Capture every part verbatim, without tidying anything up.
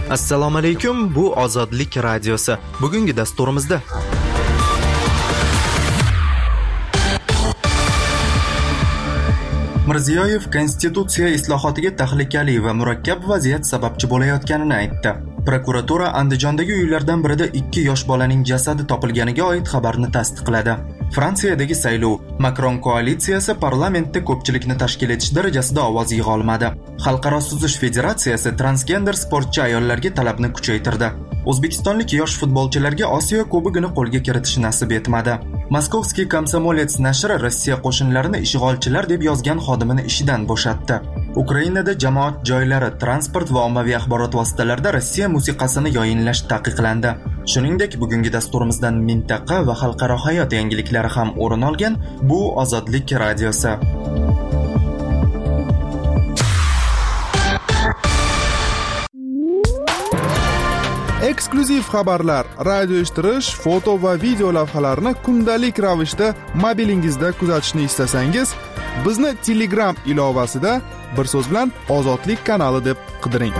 Assalomu alaykum, bu Ozodlik radiosi. Bugungi dasturimizda Mirziyoyev konstitutsiya islohotiga tahlikali va murakkab vaziyat sababchi bo'layotganini aytdi. Prokuratura Andijondagi uylardan birida ikki yosh bolaning jasadi topilganiga oid xabarni tasdiqladi. Fransiyadagi saylov, Makron koalitsiyasi parlamentda ko'pchilikni tashkil etish darajasida ovoz yig'a olmadi. Xalqaro suzish federatsiyasi transgender sportchi ayollarga talabni kuchaytirdi. O'zbekistonlik yosh futbolchilarga Osiyo kubogini qo'lga kiritish nasib etmadi. Moskovskiy Komsomolets nashri Rossiya qo'shinlarini ishg'olchilar deb yozgan xodimini ishidan bo'shatdi. Ukrainada jamoat joylari, transport va ommaviy axborot vositalarida Rossiya musiqasini yoyinlash taqiqlandi. Shuningdek, bugungi dasturimizdan mintaqa va xalqaro hayot yangiliklari ham o'rin olgan. Bu Ozodlik radiosi. Eksklyuziv xabarlar, radio eshittirish, foto va video lavhalarni kundalik ravishda mobilingizda kuzatishni istasangiz, bizni Telegram ilovasida bir so'z bilan Ozodlik kanali deb qidiring.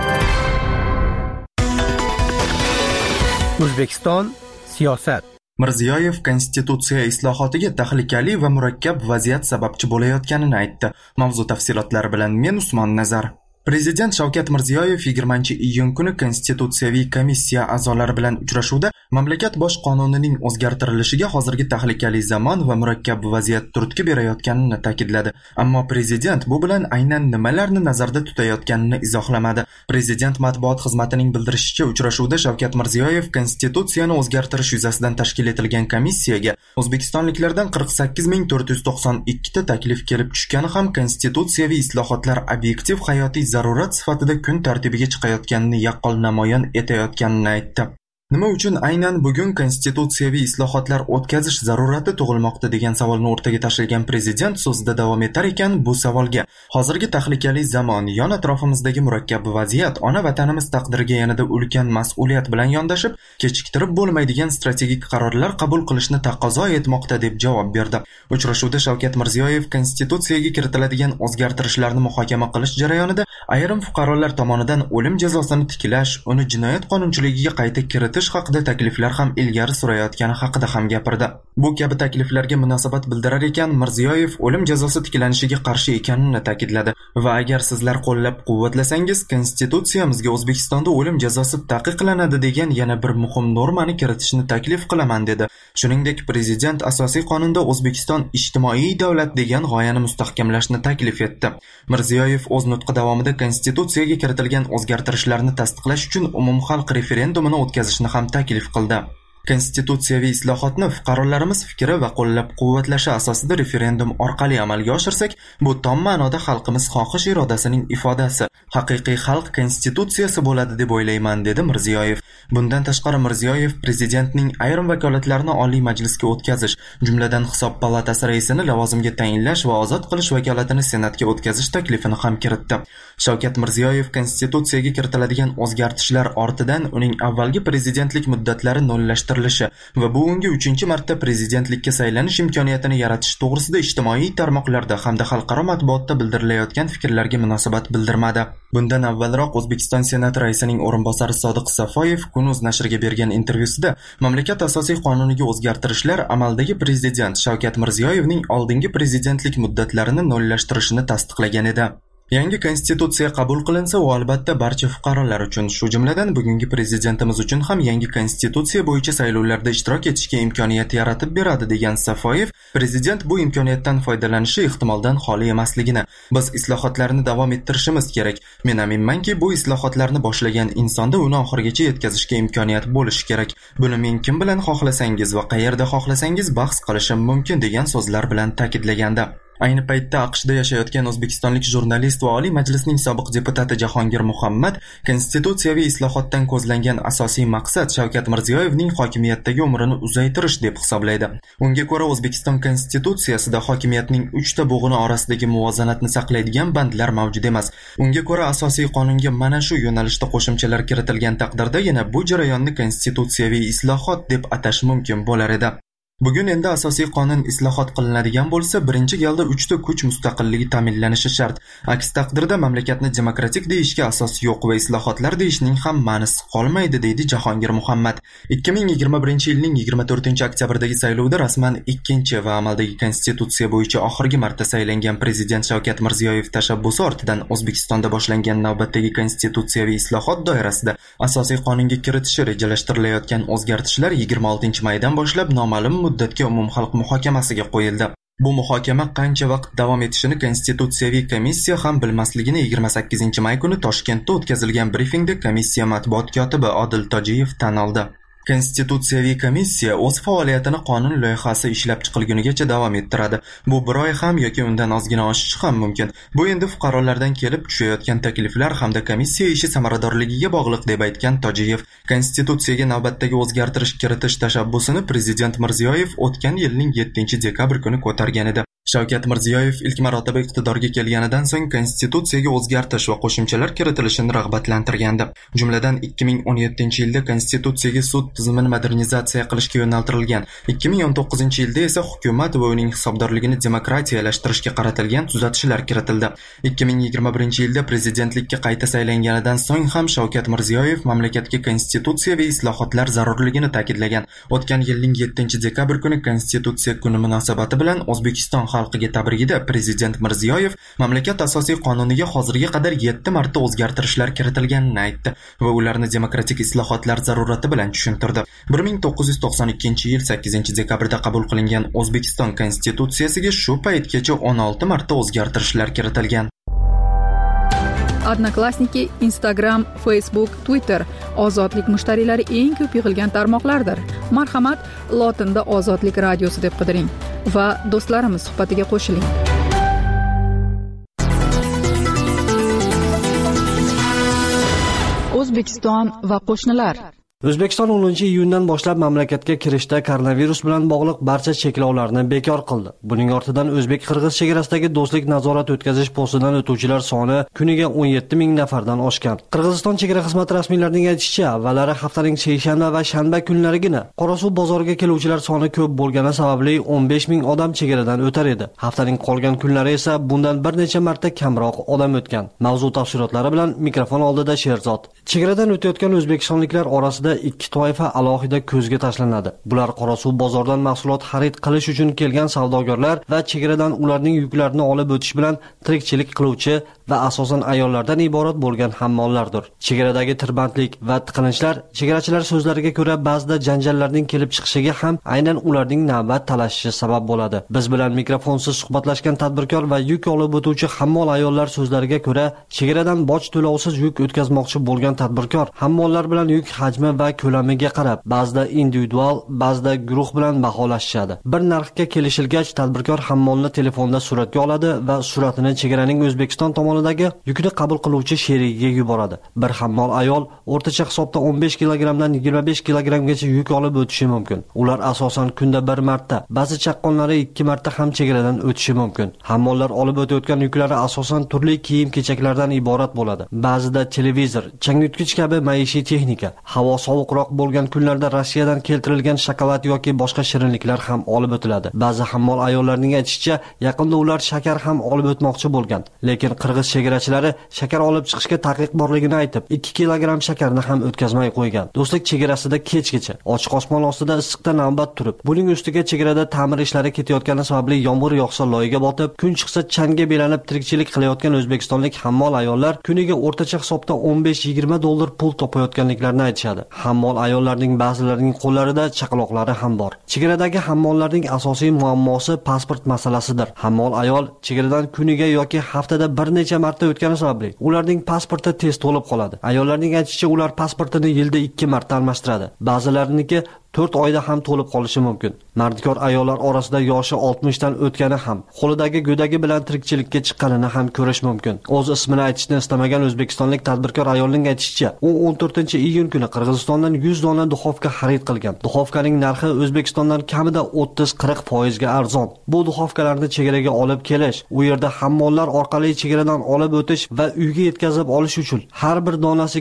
O'zbekiston siyosat. Mirziyoyev konstitutsiya islohotiga tahlikali va murakkab vaziyat sababchi bo'layotganini aytdi. Mavzu tafsilotlari bilan men Usmon Nazar. Prezident Shavkat Mirziyoyev yigirmanchi iyun kuni Konstitutsiyaviy komissiya a'zolari bilan uchrashuvda mamlakat bosh qonunining o'zgartirilishiga hozirgi tahlikali zamon va murakkab vaziyat turtki berayotganini ta'kidladi. Ammo prezident bu bilan aynan nimalarni nazarda tutayotganini izohlamadi. Prezident matbuot xizmatining bildirishicha, uchrashuvda Shavkat Mirziyoyev konstitutsiyani o'zgartirish yuzasidan tashkil etilgan komissiyaga o'zbekistonliklardan qirq sakkiz ming to'rt yuz to'qson ikki ta taklif kelib tushgani ham konstitutsiyaviy islohotlar obyektiv hayotiy zarurat sifatida kun tartibiga chiqayotganini yaqqol namoyon etayotganini aytdi. Nima uchun aynan bugun konstitutsiyaviy islohotlar o'tkazish zarurati tug'ilmoqda degan savolni o'rtaga tashlagan prezident so'zida davom etar ekan, bu savolga hozirgi tahlikali zamon, yon atrofimizdagi murakkab vaziyat, ona vatanimiz taqdiriga yanada ulkan mas'uliyat bilan yondashib, kechiktirib bo'lmaydigan strategik qarorlar qabul qilishni taqozo etmoqda deb javob berdi. Uchrashuvda Shavkat Mirziyoyev konstitutsiyaga kiritiladigan o'zgartirishlarni muhokama qilish jarayonida ayrim fuqarolar tomonidan o'lim jazosini tiklash, uni jinoyat qonunchiligiga qayta kiritish haqida takliflar ham ilgari surayotgani haqida ham gapirdi. Bu kabi takliflarga munosabat bildirar ekan, Mirziyoyev o'lim jazosi tiklanishiga qarshi ekanini ta'kidladi va agar sizlar qo'llab-quvvatlasangiz, konstitutsiyamizga O'zbekistonda o'lim jazosi taqiqlanadi degan yana bir muhim normani kiritishni taklif qilaman dedi. Shuningdek, prezident asosiy qonunda O'zbekiston ijtimoiy davlat degan g'oyani mustahkamlashni taklif etdi. Mirziyoyev o'z nutqi davomida konstitutsiyaga kiritilgan o'zgartirishlarni tasdiqlash uchun umumxalq referendumini o'tkazishni ham taklif qildi. Konstitutsiyaviy islohotni fuqarolarimiz fikri va qo'llab-quvvatlashi asosida referendum orqali amalga oshirsak, bu tom ma'noda xalqimiz xohish irodasining ifodasi, haqiqiy xalq konstitutsiyasi bo'ladi deb o'ylayman, dedi Mirziyoyev. Bundan tashqari Mirziyoyev prezidentning ayrim vakolatlarini Oliy Majlisga o'tkazish, jumladan Hisob palatasi raisini lavozimga tayinlash va ozod qilish vakolatini Senatga o'tkazish taklifini ham kiritdi. Shavkat Mirziyoyev konstitutsiyaga kiritiladigan o'zgartishlar ortidan uning avvalgi prezidentlik muddatlari nollashtirish va bu unga uchinchi marta prezidentlikka saylanish imkoniyatini yaratish to'g'risida ijtimoiy tarmoqlarda hamda xalqaro matbuotda bildirilayotgan fikrlarga munosabat bildirmadi. Bundan avvalroq O'zbekiston Senati raisining o'rinbosari Sodiq Safoyev Kunuz nashriga bergan intervyusida mamlakat asosiy qonuniga o'zgartirishlar amaldagi prezident Shavkat Mirziyoyevning oldingi prezidentlik muddatlarini nollashtirishini tasdiqlagan edi. Yangi konstitutsiya qabul qilinsa, u albatta barcha fuqarolar uchun, shu jumladan bugungi prezidentimiz uchun ham yangi konstitutsiya bo'yicha saylovlarda ishtirok etishga imkoniyat yaratib beradi degan Safoyev, prezident bu imkoniyatdan foydalanishi ehtimoldan xoli emasligini, biz islohotlarni davom ettirishimiz kerak. Men aminmanki, bu islohotlarni boshlagan insonda uni oxirigacha yetkazishga imkoniyat bo'lishi kerak. Buni men kim bilan xohlasangiz va qayerda xohlasangiz bahs qilishim mumkin degan so'zlar bilan ta'kidlagandi. Ayni paytda AQShda yashayotgan o'zbekistonlik jurnalist va Oliy Majlisning sobiq deputati Jahongir Muhammad konstitutsiyaviy islohotdan ko'zlangan asosiy maqsad Shavkat Mirziyoyevning hokimiyatdagi umrini uzaytirish deb hisoblaydi. Unga ko'ra, O'zbekiston konstitutsiyasida hokimiyatning uchta bo'g'ini orasidagi muvozanatni saqlaydigan bandlar mavjud emas. Unga ko'ra, asosiy qonunga mana shu yo'nalishda qo'shimchalar kiritilgan taqdirda yana bu jarayonni konstitutsiyaviy islohot deb atash mumkin bo'lar edi. Bugun endi asosiy qonun islohot qilinadigan bo'lsa, birinchi galda uchta kuch mustaqilligi ta'minlanishi shart. Aks taqdirda mamlakatni demokratik deyishga asos yo'q va islohotlar deyishning ham ma'nosi qolmaydi, deydi Jahongir Muhammad. ikki ming yigirma birinchi yilning yigirma to'rtinchi oktyabrdagi saylovda rasman ikkinchi va amaldagi konstitutsiya bo'yicha oxirgi marta saylangan prezident Shavkat Mirziyoyev tashabbusi ortidan O'zbekistonda boshlangan navbatdagi konstitutsiyaviy islohot doirasida asosiy qonunga kiritishi rejalashtirilayotgan o'zgartishlar yigirma oltinchi maydan boshlab noma'lum muddatga umumxalq muhokamasiga qo'yildi. Bu muhokama qancha vaqt davom etishini Konstitutsiyaviy komissiya ham bilmasligini yigirma sakkizinchi may kuni Toshkentda o'tkazilgan brifingda komissiya matbuot kotibi Odil Tojiyev tan oldi. Konstitutsiyaviy komissiya o'z faoliyatini qonun loyihasi ishlab chiqilgunigacha davom ettiradi. Bu bir oy ham yoki undan ozgina oshishi ham mumkin. Bu endi fuqarolardan kelib tushayotgan takliflar hamda komissiya ishi samaradorligiga bog'liq, deb aytgan Tojiyev. Konstitutsiyaga navbatdagi o'zgartirish kiritish tashabbusini prezident Mirziyoyev o'tgan yilning yettinchi dekabr kuni ko'targan edi. Shavkat Mirziyoyev ilk marotaba iqtidorga kelganidan so'ng konstitutsiyaga o'zgartirish va qo'shimchalar kiritilishini rag'batlantirgandi. Jumladan ikki ming o'n yettinchi yilda konstitutsiyaga sud tizimini modernizatsiya qilishga yo'naltirilgan. ikki ming o'n to'qqizinchi yilda esa hukumat va uning hisobdorligini demokratiyalashtirishga qaratilgan tuzatishlar kiritildi. ikki ming yigirma birinchi yilda prezidentlikka qayta saylanganidan so'ng ham Shavkat Mirziyoyev mamlakatga konstitutsiyaviy islohotlar zarurligini ta'kidlagan. O'tgan yilning yettinchi dekabr kuni konstitutsiya kuni munosabati bilan O'zbekiston xalqiga tabrigida prezident Mirziyoyev mamlakat asosiy qonuniga hozirga qadar yetti marta o'zgartirishlar kiritilganini aytdi va ularni demokratik islohotlar zarurati bilan tushuntirdi. bir ming to'qqiz yuz to'qson ikkinchi yil sakkizinchi dekabrda qabul qilingan O'zbekiston konstitutsiyasiga shu paytgacha o'n olti marta o'zgartirishlar kiritilgan. Odnoklassniki, Instagram, Facebook, Twitter ozodlik mushtariylari eng ko'p yig'ilgan tarmoqlardir. Marhamat, lotinda Ozodlik radiosi deb qidiring va do'stlarimiz suhbatiga qo'shiling. O'zbekiston va qo'shnilar. O'zbekiston o'ninchi iyundan boshlab mamlakatga kirishda koronavirus bilan bog'liq barcha cheklovlarni bekor qildi. Buning ortidan o'zbek-qirg'iz chegarasidagi do'stlik nazorat o'tkazish postidan o'tuvchilar soni kuniga o'n yetti ming nafardan oshgan. Qirg'iziston chegara xizmati rasmiylarining aytishicha, avvallari haftaning seshanba va shanba kunlarigina Qorasuv bozoriga keluvchilar soni ko'p bo'lgani sababli o'n besh ming odam chegaradan o'tar edi. Haftaning qolgan kunlari esa bundan bir necha marta kamroq odam o'tgan. Mavzu tafsilotlari bilan mikrofon oldida Sherzod. Chegaradan o'tayotgan o'zbekistonliklar orasida ikki toifa alohida ko'zga tashlanadi. Bular Qorasuv bozordan mahsulot xarid qilish uchun kelgan savdogarlar va chegaradan ularning yuklarini olib o'tish bilan tirikchilik qiluvchi va asosan ayollardan iborat bo'lgan hammollardir. Chegaradagi tirbandlik va tiqilinchlar chegarachilar so'zlariga ko'ra ba'zida janjallarning kelib chiqishiga ham aynan ularning navbat talashishi sabab bo'ladi. Biz bilan mikrofonsiz suhbatlashgan tadbirkor va yuk olib o'tuvchi hammol ayollar so'zlariga ko'ra, chegaradan boj to'lovsiz yuk o'tkazmoqchi bo'lgan tadbirkor hammollar bilan yuk hajmi va ko'lamiga qarab ba'zida individual, ba'zida guruh bilan baholashadi. Bir narxga kelishilgach, tadbirkor hammolni telefonda suratga oladi va suratini chegaraning O'zbekiston tomonidagi yukni qabul qiluvchi sherigiga yuboradi. Bir hammol ayol o'rtacha hisobda o'n besh kilogrammdan yigirma besh kilogrammgacha yuk olib o'tishi mumkin. Ular asosan kunda bir marta, ba'zi chaqqonlari ikki marta ham chegaradan o'tishi mumkin. Hammollar olib o'tayotgan yuklari asosan turli kiyim-kechaklardan iborat bo'ladi. Ba'zida televizor, changyutgich kabi maishiy texnika, havo sovuqroq bo'lgan kunlarda Rossiyadan keltirilgan shokolad yoki boshqa shirinliklar ham olib o'tiladi. Ba'zi hammol ayollarning aytishicha, yaqinda ular shakar ham olib o'tmoqchi bo'lgan. Lekin qirg'iz chegarachilari shakar olib chiqishga taqiq borligini aytib, ikki kilogramm shakarni ham o'tkazmay qo'ygan. Do'stlik chegarasida kechgacha ochiq osmon ostida issiqda navbat turib, buning ustiga chegarada ta'mir ishlari ketayotgani sababli yomg'ir yog'sa loyiga botib, kun chiqsa changga belanib tirikchilik qilayotgan o'zbekistonlik hammol ayollar kuniga o'rtacha hisobda o'n besh yigirma dollar pul topayotganliklarini aytishadi. Hammol ayollarning ba'zilarining qo'llarida chaqaloqlari ham bor. Chegaradagi hammollarning asosiy muammosi pasport masalasidir. Hammol ayol chegaradan kuniga yoki haftada bir necha marta o'tgani sababli ularning pasporti tez to'lib qoladi. Ayollarning aytishicha, ular pasportini yilda ikki marta almashtiradi. Ba'zilariniki to'rt oyda ham to'lib qolishi mumkin. Mardikor ayollar orasida yoshi oltmishdan o'tgani ham, qo'lidagi go'dagi bilan tirikchilikka chiqqanini ham ko'rish mumkin. O'z ismini aytishni istamagan o'zbekistonlik tadbirkor ayolning aytishicha, u o'n to'rtinchi iyun kuni Qirg'izistondan yuz dona duxovka xarid qilgan. Duxovkaning narxi O'zbekistondan kamida o'ttiz qirq foiz ga arzon. Bu duxovkalarni chegaraga olib kelish, u yerda hammollar orqali chegaradan olib o'tish va uyga yetkazib olish uchun har bir donasiga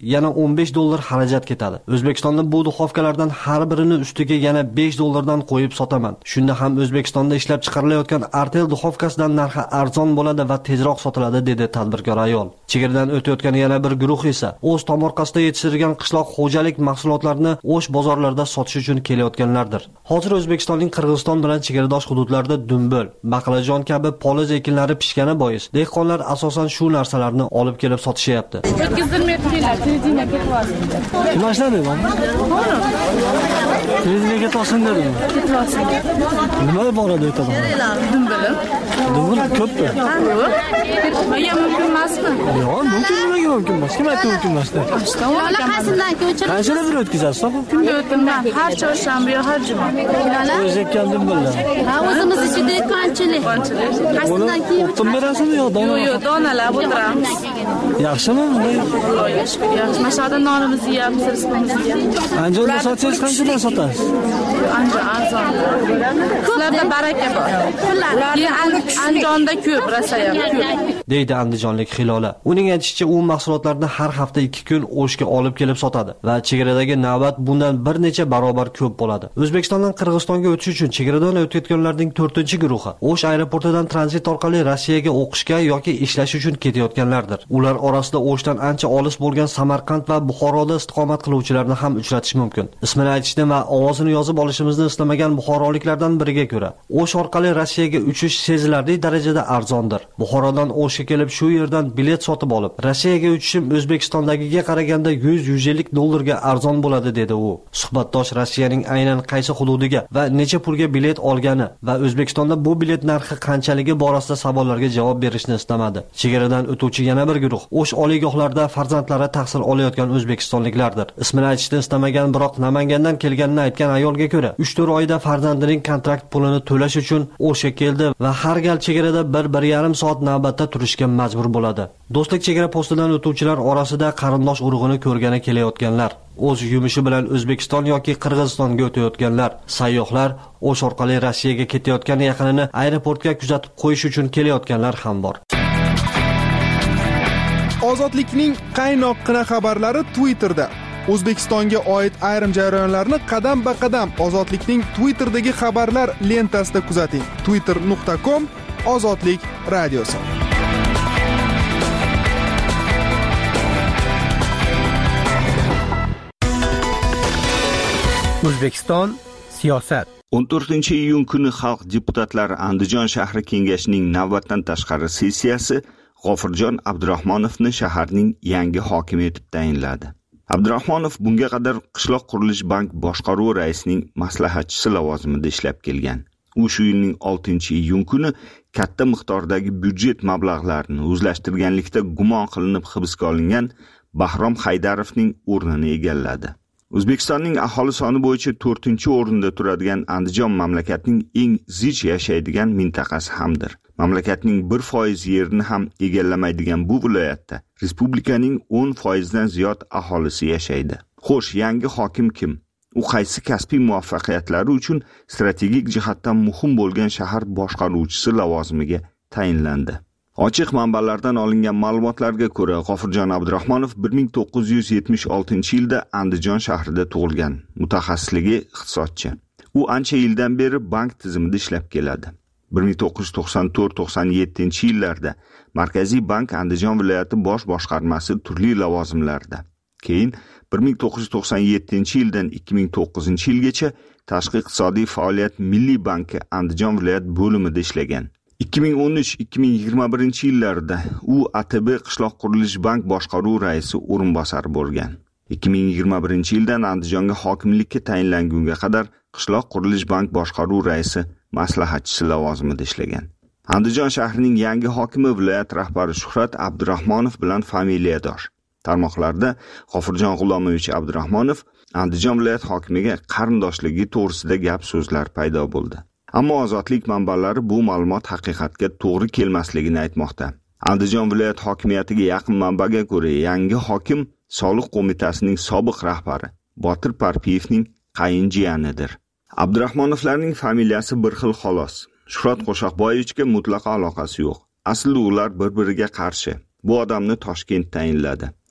yana o'n besh dollar xarajat ketadi. O'zbekistonda bu duxovkalardan har birini ustiga yana besh dollardan qo'yib sotaman. Shunda ham O'zbekistonda ishlab chiqarilayotgan Artel duxovkasidan narxi arzon bo'ladi va tezroq sotiladi, dedi tadbirkor ayol. Chegaradan o'tayotgan yana bir guruh esa o'z tomorqasida yetishtirilgan qishloq xo'jalik mahsulotlarini o'sh bozorlarda sotish uchun kelayotganlardir. Hozir O'zbekistonning Qirg'iziston bilan chegaradosh hududlarida dumbul, baqlajon kabi poliz ekinlari pishgani bois dehqonlar asosan shu narsalarni olib kelib sotishyapti. Nima ishladingmi? Televiziyaga to'sin dedim. Nima boradi aytadi? Dumbilim. Dumbul ko'pmi? Menga mumkin emasmi? Yo'q, mumkin nimaga mumkin emas? Kim aytdi mumkin emas deb? Yo'q, qaysidan ko'chirib? Qancha bir o'tkazasiz? Kunda o'taman, har chorshanba yo har juma. O'zi ekan dumbullar. Ha, o'zimiz ichida qanchalik? Qaysidan keyin? O'tib berasizmi yo dona? Yo'q, yo'q, donalab o'tiramiz. Yaxshimi? Xudoga shukr, yaxshi. Mashhada nonimizni yeyapmiz, rizqimizni yeyapmiz. Anjomda sotsangiz qanchadan sotasiz? Anjom arzon. Sizlarda baraka bor. Andijonda ko'p, rasayam ko'p. deydi andijonlik Hilola. Uning aytishicha, u mahsulotlarni har hafta ikki kun O'shga olib kelib sotadi va chegaradagi navbat bundan bir necha barobar ko'p bo'ladi. O'zbekistondan Qirg'izistonga o'tish uchun chegaradan o'tayotganlarning to'rtinchi guruhi O'sh aeroportidan tranzit orqali Rossiyaga o'qishga yoki ishlash uchun ketayotganlardir. Ular orasida O'shdan ancha olis bo'lgan Samarqand va Buxoroda istiqomat qiluvchilarni ham uchratish mumkin. Ismini aytishni va ovozini yozib olishimizni istamagan buxoroliklardan biriga ko'ra, O'sh orqali Rossiyaga uchish sezilarli darajada arzondir. Buxorodan O'shga kelib shu yerdan bilet sotib olib, Rossiyaga uchishim O'zbekistondagiga qaraganda yuz yuz ellik dollarga arzon bo'ladi, dedi u. Suhbatdosh Rossiyaning aynan qaysi hududiga va necha pulga bilet olgani va O'zbekistonda bu bilet narxi qanchaligi borasida savollarga javob berishni istamadi. Chegaradan o'tuvchi yana bir guruh O'sh oliygohlarida farzandlari tahsil olayotgan o'zbekistonliklardir. Ismini aytishni istamagan, biroq Namangandan kelganini aytgan ayolga ko'ra, uch to'rt oyda farzandining kontrakt pulini to'lash uchun O'shga keldi va har gal chegarada bir bir yarim soat navbatda turishga majbur bo'ladi. Do'stlik chegara postidan o'tuvchilar orasida qarindosh urug'ini ko'rgani kelayotganlar, o'z yumushi bilan O'zbekiston yoki Qirg'izistonga o'tayotganlar, sayyohlar, O'sh orqali Rossiyaga ketayotgan yaqinini aeroportga kuzatib qo'yish uchun kelayotganlar ham bor. Ozodlikning qaynoqqina xabarlari Twitterda. O'zbekistonga oid ayrim jarayonlarni qadam-ba-qadam Ozodlikning Twitterdagi xabarlar lentasida kuzating. twitter nuqta com Ozodlik radiosi. O'zbekiston siyosat. o'n to'rtinchi iyun kuni Xalq deputatlari Andijon shahri kengashining navbatdan tashqari sessiyasi G'ofirjon Abdurahmonovni shaharning yangi hokimi etib tayinladi. Abdurahmonov bunga qadar Qishloq qurilish bank boshqaruvi raisining maslahatchisi lavozimida ishlab kelgan. U shu yilning oltinchi iyun kuni katta miqdordagi byudjet mablag'larini o'zlashtirganlikda gumon qilinib hibsga olingan Bahrom Haydarovning o'rnini egalladi. O'zbekistonning aholi soni bo'yicha to'rtinchi o'rinda turadigan Andijon mamlakatning eng zich yashaydigan mintaqasi hamdir. Mamlakatning bir foiz yerini ham egallamaydigan bu viloyatda respublikaning o'n foiz dan ziyod aholisi yashaydi. Xo'sh, yangi hokim kim? U qaysi kasbiy muvaffaqiyatlari uchun strategik jihatdan muhim bo'lgan shahar boshqaruvchisi lavozimiga tayinlandi? Ochiq manbalardan olingan ma'lumotlarga ko'ra, G'ofirjon Abdurahmonov bir ming to'qqiz yuz yetmish oltinchi yilda Andijon shahrida tug'ilgan. Mutaxassisligi iqtisodchi. U ancha yildan beri bank tizimida ishlab keladi. bir ming to'qqiz yuz to'qson to'rt to'qson yettinchi yillarda Markaziy bank Andijon viloyati bosh boshqarmasi turli lavozimlarda. Keyin bir ming to'qqiz yuz to'qson yettinchi yildan ikki ming to'qqizinchi yilgacha Tashqi iqtisodiy faoliyat Milliy banki Andijon viloyat bo'limida ishlagan. ikki ming o'n uch ikki ming yigirma birinchi yillarda u A T B Qishloq qurilish bank boshqaruvi raisi o'rinbosari bo'lgan. ikki ming yigirma birinchi yildan Andijonga hokimlikka tayinlangunga qadar Qishloq qurilish bank boshqaruvi raisi maslahatchisi lavozimida ishlagan. Andijon shahrining yangi hokimi viloyat rahbari Shuhrat Abdurahmonov bilan familiyadosh. Tarmoqlarda G'ofirjon G'ulomovich Abdurahmonov Andijon viloyat hokimiga qarindoshligi to'g'risida gap so'zlar paydo bo'ldi. Ammo Ozodlik manbalari bu ma'lumot haqiqatga to'g'ri kelmasligini aytmoqda. Andijon viloyat hokimiyatiga yaqin manbaga ko'ra, yangi hokim Soliq qo'mitasining sobiq rahbari Botir Parpiyevning qayinjiyanidir. Abdurahmonovlarning familiyasi bir xil xolos. Shuhrat Qo'shaqboyevichga mutlaqo aloqasi yo'q. Aslida ular bir-biriga qarshi. Bu odamni Toshkent tayinladi.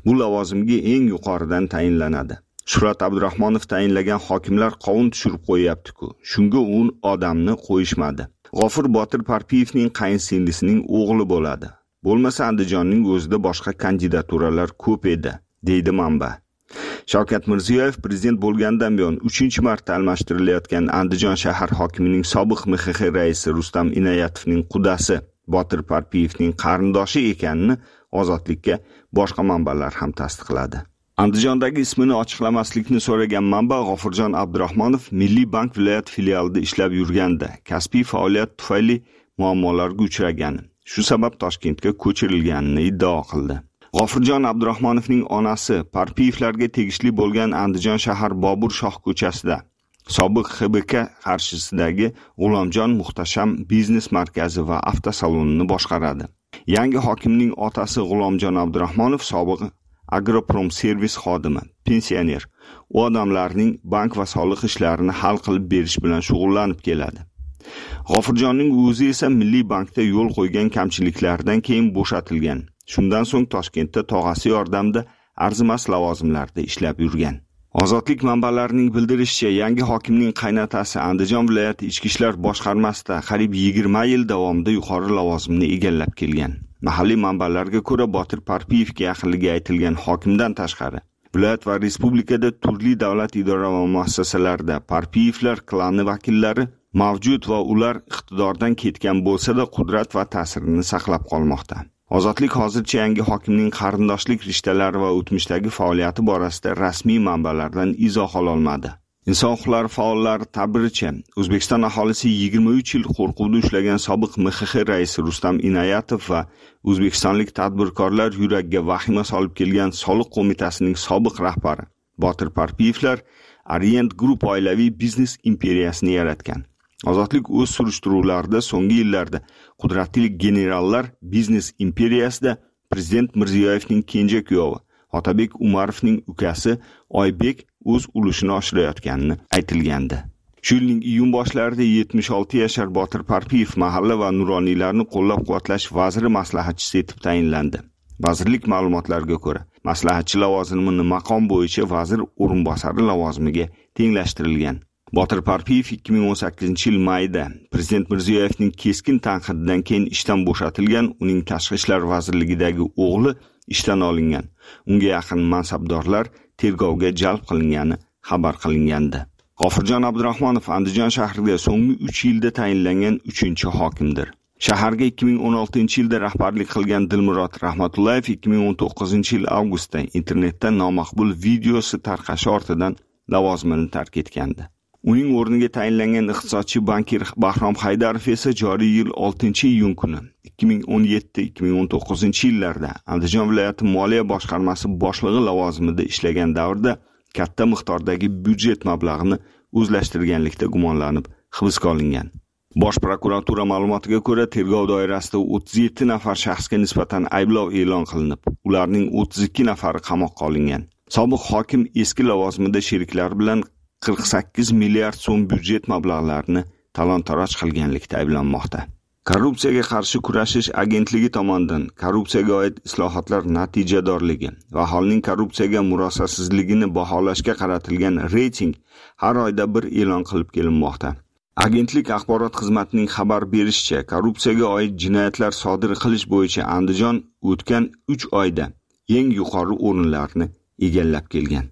Bu lavozimga eng yuqoridan tayinlanadi. Shuhrat Abdurahmonov tayinlagan hokimlar qovun tushirib qo'yapti-ku. Shunga u odamni qo'yishmadi. G'ofur Botir Parpiyevning qayinsingilisining o'g'li bo'ladi. Bo'lmasa Andijonning o'zida boshqa kandidaturalar ko'p edi, deydi manba. Shavkat Mirziyoyev prezident bo'lgandan buyon uchinchi marta almashtirilayotgan Andijon shahar hokimining sobiq M X X raisi Rustam Inoyatovning qudasi Botir Parpiyevning qarindoshi ekanini Ozodlikka boshqa manbalar ham tasdiqladi. Andijondagi ismini ochiqlamaslikni so'ragan manba G'ofurjon Abdurahmonov Milliy bank viloyat filialida ishlab yurganda kasbiy faoliyat tufayli muammolarga uchragan. Shu sabab Toshkentga ko'chirilganini iddao qildi. G'ofurjon Abdurahmonovning onasi Parpiyevlarga tegishli bo'lgan Andijon shahar Bobur Shoh ko'chasida sobiq X B K qarshisidagi G'ulomjon Muhtasham biznes markazi va avtosalonini boshqaradi. Yangi hokimning otasi G'ulomjon Abdurahmonov sobiq Agroprom servis xodimi, pensioner. U odamlarning bank va soliq ishlarini hal qilib berish bilan shug'ullanib keladi. G'ofurjonning o'zi esa Milliy bankda yo'l qo'ygan kamchiliklardan keyin bo'shatilgan. Shundan so'ng Toshkentda tog'asi yordamida arzimas lavozimlarda ishlab yurgan. Ozodlik manbalarining bildirishicha, yangi hokimning qaynotasi Andijon viloyati ichki ishlar boshqarmasida qariyb yigirma yil davomida yuqori lavozimni egallab kelgan. Mahalliy manbalarga ko'ra Botir Parpiyevga yaqinligi aytilgan hokimdan tashqari viloyat va respublikada turli davlat idora va muassasalarida Parpiyevlar klani vakillari mavjud va ular iqtidordan ketgan bo'lsa-da qudrat va ta'sirini saqlab qolmoqda. Ozodlik hozircha yangi hokimning qarindoshlik rishtalari va o'tmishdagi faoliyati borasida rasmiy manbalardan izoh ola olmadi. Inson huquqlari faollari ta'biricha, O'zbekiston aholisi yigirma uch yil qo'rquvda ushlagan sobiq M X X raisi Rustam Inoyatov va o'zbekistonlik tadbirkorlar yuragiga vahima solib kelgan soliq qo'mitasining sobiq rahbari Botir Parpiyevlar Orient Group oilaviy biznes imperiyasini yaratgan. Ozodlik o'z surishtiruvlarida so'nggi yillarda qudratli generallar biznes imperiyasida prezident Mirziyoyevning kenja kuyovi Otabek Umarovning ukasi Oybek o'z ulushini oshirayotganini aytilgandi. Shu yilning iyun boshlarida yetmish olti yashar Botir Parpiyev mahalla va nuroniylarni qo'llab-quvvatlash vaziri maslahatchisi etib tayinlandi. Vazirlik ma'lumotlariga ko'ra, maslahatchi lavozimini maqom bo'yicha vazir o'rinbosari lavozimiga tenglashtirilgan. Botir Parpiyev ikki ming o'n sakkizinchi yil mayida prezident Mirziyoyevning keskin tanqididan keyin ishdan bo'shatilgan, uning tashqi ishlar vazirligidagi o'g'li ishdan olingan. Unga yaqin mansabdorlar tergovga jalb qilingani xabar qilingandi. G'ofurjon Abdurahmonov Andijon shahriga so'nggi uch yilda tayinlangan uchinchi hokimdir. Shaharga ikki ming o'n oltinchi yilda rahbarlik qilgan Dilmurod Rahmatullayev ikki ming o'n to'qqizinchi yil avgustda internetda nomaqbul videosi tarqashi ortidan lavozimini tark etgandi. Uning o'rniga tayinlangan iqtisodchi bankir Bahrom Haydarov esa joriy yil oltinchi iyun kuni ikki ming o'n yetti ikki ming o'n to'qqizinchi yillarda Andijon viloyati moliya boshqarmasi boshlig'i lavozimida ishlagan davrda katta miqdordagi byudjet mablag'ini o'zlashtirganlikda gumonlanib hibsga olingan. Bosh prokuratura ma'lumotiga ko'ra, tergov doirasida o'ttiz yetti nafar shaxsga nisbatan ayblov e'lon qilinib, ularning o'ttiz ikki nafari qamoqqa olingan. Sobiq hokim eski lavozimida sheriklari bilan qirq sakkiz milliard so'm byudjet mablag'larini talon-taroj qilganlikda ayblanmoqda. Korrupsiyaga qarshi kurashish agentligi tomonidan korrupsiyaga oid islohotlar natijadorligi va aholining korrupsiyaga murosasizligini baholashga qaratilgan reyting har oyda bir e'lon qilib kelinmoqda. Agentlik axborot xizmatining xabar berishicha, korrupsiyaga oid jinoyatlar sodir qilish bo'yicha Andijon o'tgan uch oyda eng yuqori o'rinlarni egallab kelgan.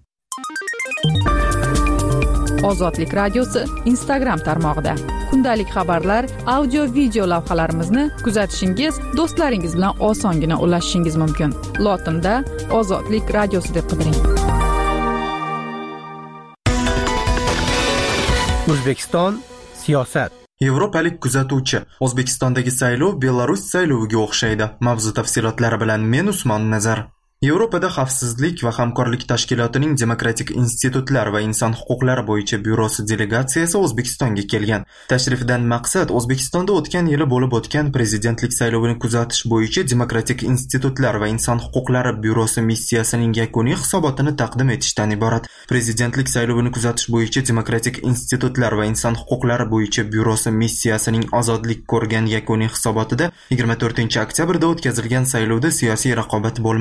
Ozodlik radiosi Instagram tarmog'ida kundalik xabarlar, audio video lavhalarimizni kuzatishingiz, do'stlaringiz bilan osongina ulashishingiz mumkin. Lotinda Ozodlik radiosi deb qidiring. O'zbekiston siyosat. Yevropalik kuzatuvchi: O'zbekistondagi saylov Belarus sayloviga o'xshaydi. Mavzu tafsilotlari bilan men Usmon Nazar. Yevropada xavfsizlik va hamkorlik tashkilotining demokratik institutlar va inson huquqlari bo'yicha byurosi delegatsiyasi O'zbekistonga kelgan. Tashrifdan maqsad O'zbekistonda o'tgan yili bo'lib o'tgan prezidentlik saylovini kuzatish bo'yicha demokratik institutlar va inson huquqlari byurosi missiyasining yakuniy hisobotini taqdim etishdan iborat. Prezidentlik saylovini kuzatish bo'yicha demokratik institutlar va inson huquqlari bo'yicha byurosi missiyasining ozodlik ko'rgan yakuniy hisobotida yigirma to'rtinchi oktyabrda o'tkazilgan saylovda siyosiy raqobat bo'lmagani,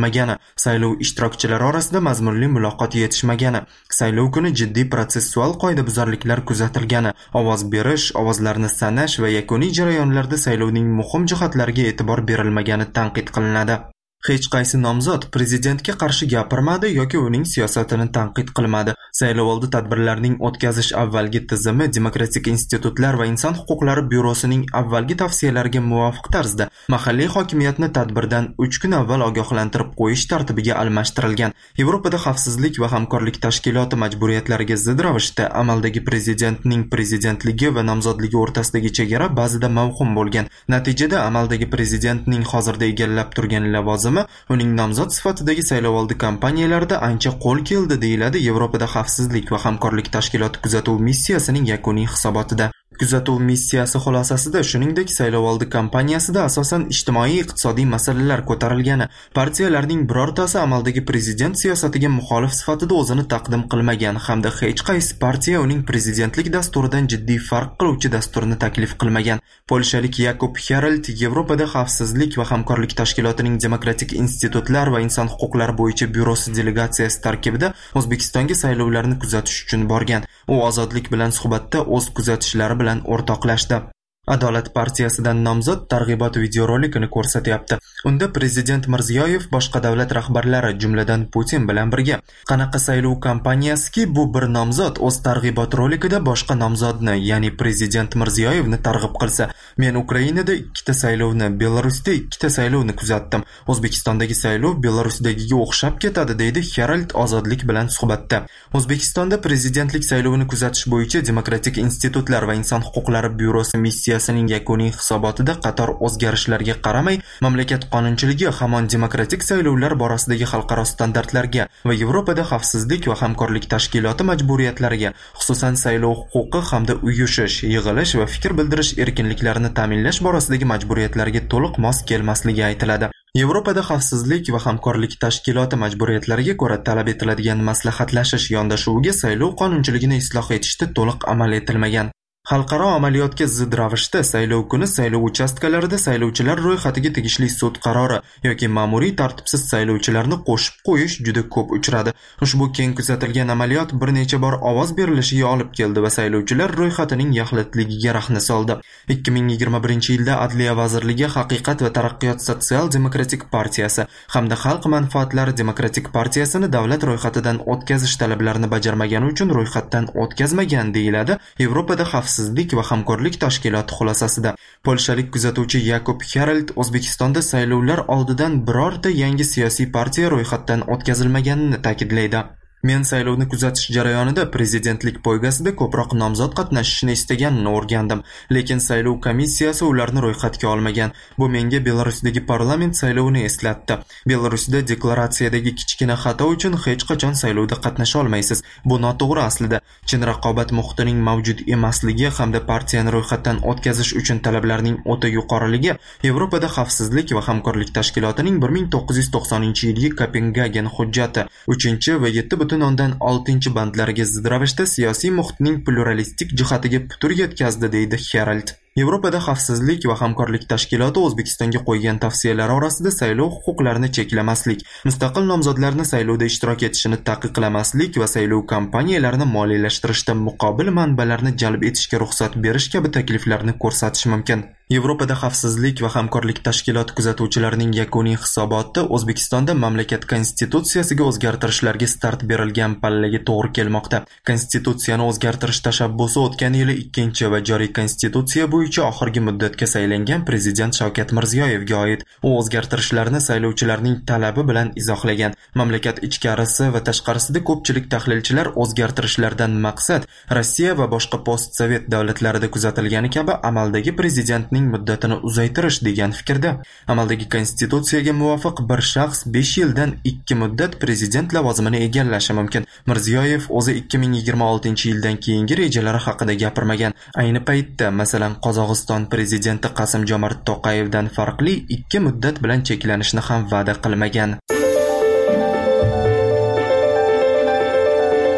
saylov ishtirokchilari orasida mazmunli muloqot yetishmagani, saylov kuni jiddiy protsessual qoidabuzarliklar kuzatilgani, ovoz berish, ovozlarni sanash va yakuniy jarayonlarda saylovning muhim jihatlariga e'tibor berilmagani tanqid qilinadi. Hech qaysi nomzod prezidentga qarshi gapirmadi yoki uning siyosatini tanqid qilmadi. Saylovoldi tadbirlarining o'tkazish avvalgi tizimi Demokratik institutlar va inson huquqlari byurosining avvalgi tavsiyalariga muvofiq tarzda mahalliy hokimiyatni tadbirdan uch kun avval ogohlantirib qo'yish tartibiga almashtirilgan. Yevropada xavfsizlik va hamkorlik tashkiloti majburiyatlariga zid ravishda amaldagi prezidentning prezidentligi va nomzodligi o'rtasidagi chegara ba'zida mavhum bo'lgan. Natijada amaldagi prezidentning hozirda egallab turgan lavozimi uning nomzod sifatidagi saylovoldi kampaniyalarida ancha qo'l keldi deyiladi Yevropada xavfsizlik va hamkorlik tashkiloti kuzatuv missiyasining yakuniy hisobotida. Kuzatuv missiyasi xulosasida shuningdek saylovoldi kampaniyasida asosan ijtimoiy-iqtisodiy masalalar ko'tarilgani, partiyalarning birortasi amaldagi prezident siyosatiga muxolif sifatida o'zini taqdim qilmagan hamda hech qaysi partiya uning prezidentlik dasturidan jiddiy farq qiluvchi dasturni taklif qilmagan. Polshalik Yakub Herald Yevropada xavfsizlik va hamkorlik tashkilotining Demokratik institutlar va inson huquqlari bo'yicha byurosi delegatsiyasi tarkibida O'zbekistonga saylovlarni kuzatish uchun borgan. U ozodlik bilan suhbatda o'z kuzatishlari bilan o'rtoqlashdi. Adolat partiyasidan nomzod targ'ibot videorolikini ko'rsatyapti. Unda prezident Mirziyoyev boshqa davlat rahbarlari, jumladan Putin bilan birga qanaqa saylov kampaniyasiki, bu bir nomzod o'z targ'ibot rolikida boshqa nomzodni, ya'ni prezident Mirziyoyevni targ'ib qilsa, men Ukrainada ikkita saylovni, Belarusda ikkita saylovni kuzatdim. O'zbekistondagi saylov Belarusdagiga o'xshab ketadi, deydi Herald ozodlik bilan suhbatda. O'zbekistonda prezidentlik saylovini kuzatish bo'yicha Demokratik institutlar va inson huquqlari byurosi missiyasi Sining yakuniy hisobotida qator o'zgarishlarga qaramay, mamlakat qonunchiligi hamon demokratik saylovlar borasidagi xalqaro standartlarga va Yevropada xavfsizlik va hamkorlik tashkiloti majburiyatlariga, xususan saylov huquqi hamda uyushish, yig'ilish va fikr bildirish erkinliklarini ta'minlash borasidagi majburiyatlarga to'liq mos kelmasligi aytiladi. Yevropada xavfsizlik va hamkorlik tashkiloti majburiyatlariga ko'ra talab etiladigan maslahatlashish yondashuviga saylov qonunchiligini isloh etishda to'liq amal etilmagan. Xalqaro amaliyotga zid ravishda saylov kuni saylov uchastkalarida saylovchilar ro'yxatiga tegishli sud qarori yoki ma'muriy tartibsiz saylovchilarni qo'shib qo'yish juda ko'p uchradi. Ushbu keng kuzatilgan amaliyot bir necha bor ovoz berilishiga olib keldi va saylovchilar ro'yxatining yaxlitligiga rahna soldi. ikki ming yigirma birinchi yilda Adliya vazirligi Haqiqat va taraqqiyot sotsial-demokratik partiyasi hamda Xalq manfaatlari demokratik partiyasini davlat ro'yxatidan o'tkazish talablarini bajarmagani uchun ro'yxatdan o'tkazmagan deyiladi Yevropada xavfsizlik va hamkorlik tashkiloti xulosasida. Polshalik kuzatuvchi Yakub Herald O'zbekistonda saylovlar oldidan birorta yangi siyosiy partiya ro'yxatdan o'tkazilmaganini ta'kidlaydi. Men saylovni kuzatish jarayonida prezidentlik poygasida ko'proq nomzod qatnashishini istaganini o'rgandim, lekin saylov komissiyasi ularni ro'yxatga olmagan. Bu menga Belarusdagi parlament saylovini eslatdi. Belarusda deklaratsiyadagi kichkina xato uchun hech qachon saylovda qatnasha olmaysiz. Bu noto'g'ri aslida. Chin raqobat muhitining mavjud emasligi hamda partiyani ro'yxatdan o'tkazish uchun talablarning o'ta yuqoriligi Yevropada xavfsizlik va hamkorlik tashkilotining bir ming to'qqiz yuz to'qsoninchi yilgi Kopengagen hujjati uchinchi va yetti butun o'ndan oltinchi bandlariga zid ravishda siyosiy muhitning pluralistik jihatiga putur yetkazdi, deydi Herald. Yevropada xavfsizlik va hamkorlik tashkiloti O'zbekistonga qo'ygan tavsiyalar orasida saylov huquqlarini cheklamaslik, mustaqil nomzodlarni saylovda ishtirok etishini taqiqlamaslik va saylov kampaniyalarini moliyalashtirishda muqobil manbalarni jalb etishga ruxsat berish kabi takliflarni ko'rsatish mumkin. Yevropada xavfsizlik va hamkorlik tashkiloti kuzatuvchilarining yakuniy hisobotida O'zbekistonda mamlakat konstitutsiyasiga o'zgartirishlarga start berilgan pallaga to'g'ri kelmoqda. Konstitutsiyani o'zgartirish tashabbusi o'tgan yili ikkinchi va joriy konstitutsiya bo'yicha oxirgi muddatga saylangan prezident Shavkat Mirziyoyevga oid. U o'zgartirishlarni saylovchilarning talabi bilan izohlagan. Mamlakat ichkarisi va tashqarisida ko'pchilik tahlilchilar o'zgartirishlardan maqsad Rossiya va boshqa postsovet davlatlarida kuzatilgani kabi amaldagi prezidentning muddatini uzaytirish degan fikrda. Amaldagi konstitutsiyaga muvofiq bir shaxs besh yildan ikki muddat prezident lavozimini egallashi mumkin. Mirziyoyev o'zi ikki ming yigirma oltinchi yildan keyingi rejalari haqida gapirmagan. Ayni paytda, masalan, Qozog'iston prezidenti Qasim-Jomart To'qayevdan farqli ikki muddat bilan cheklanishni ham va'da qilmagan.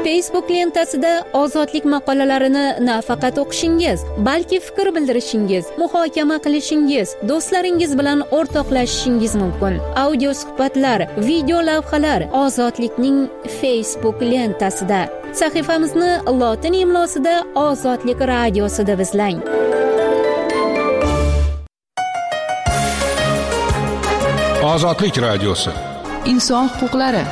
Facebook lentasida ozodlik maqolalarini nafaqat o'qishingiz, balki fikr bildirishingiz, muhokama qilishingiz, do'stlaringiz bilan o'rtoqlashishingiz mumkin. Audio suhbatlar, video lavhalar Ozodlikning Facebook lentasida. Sahifamizni lotin imlosida Ozodlik radiosi deb izlang. Ozodlik radiosi. Inson huquqlari.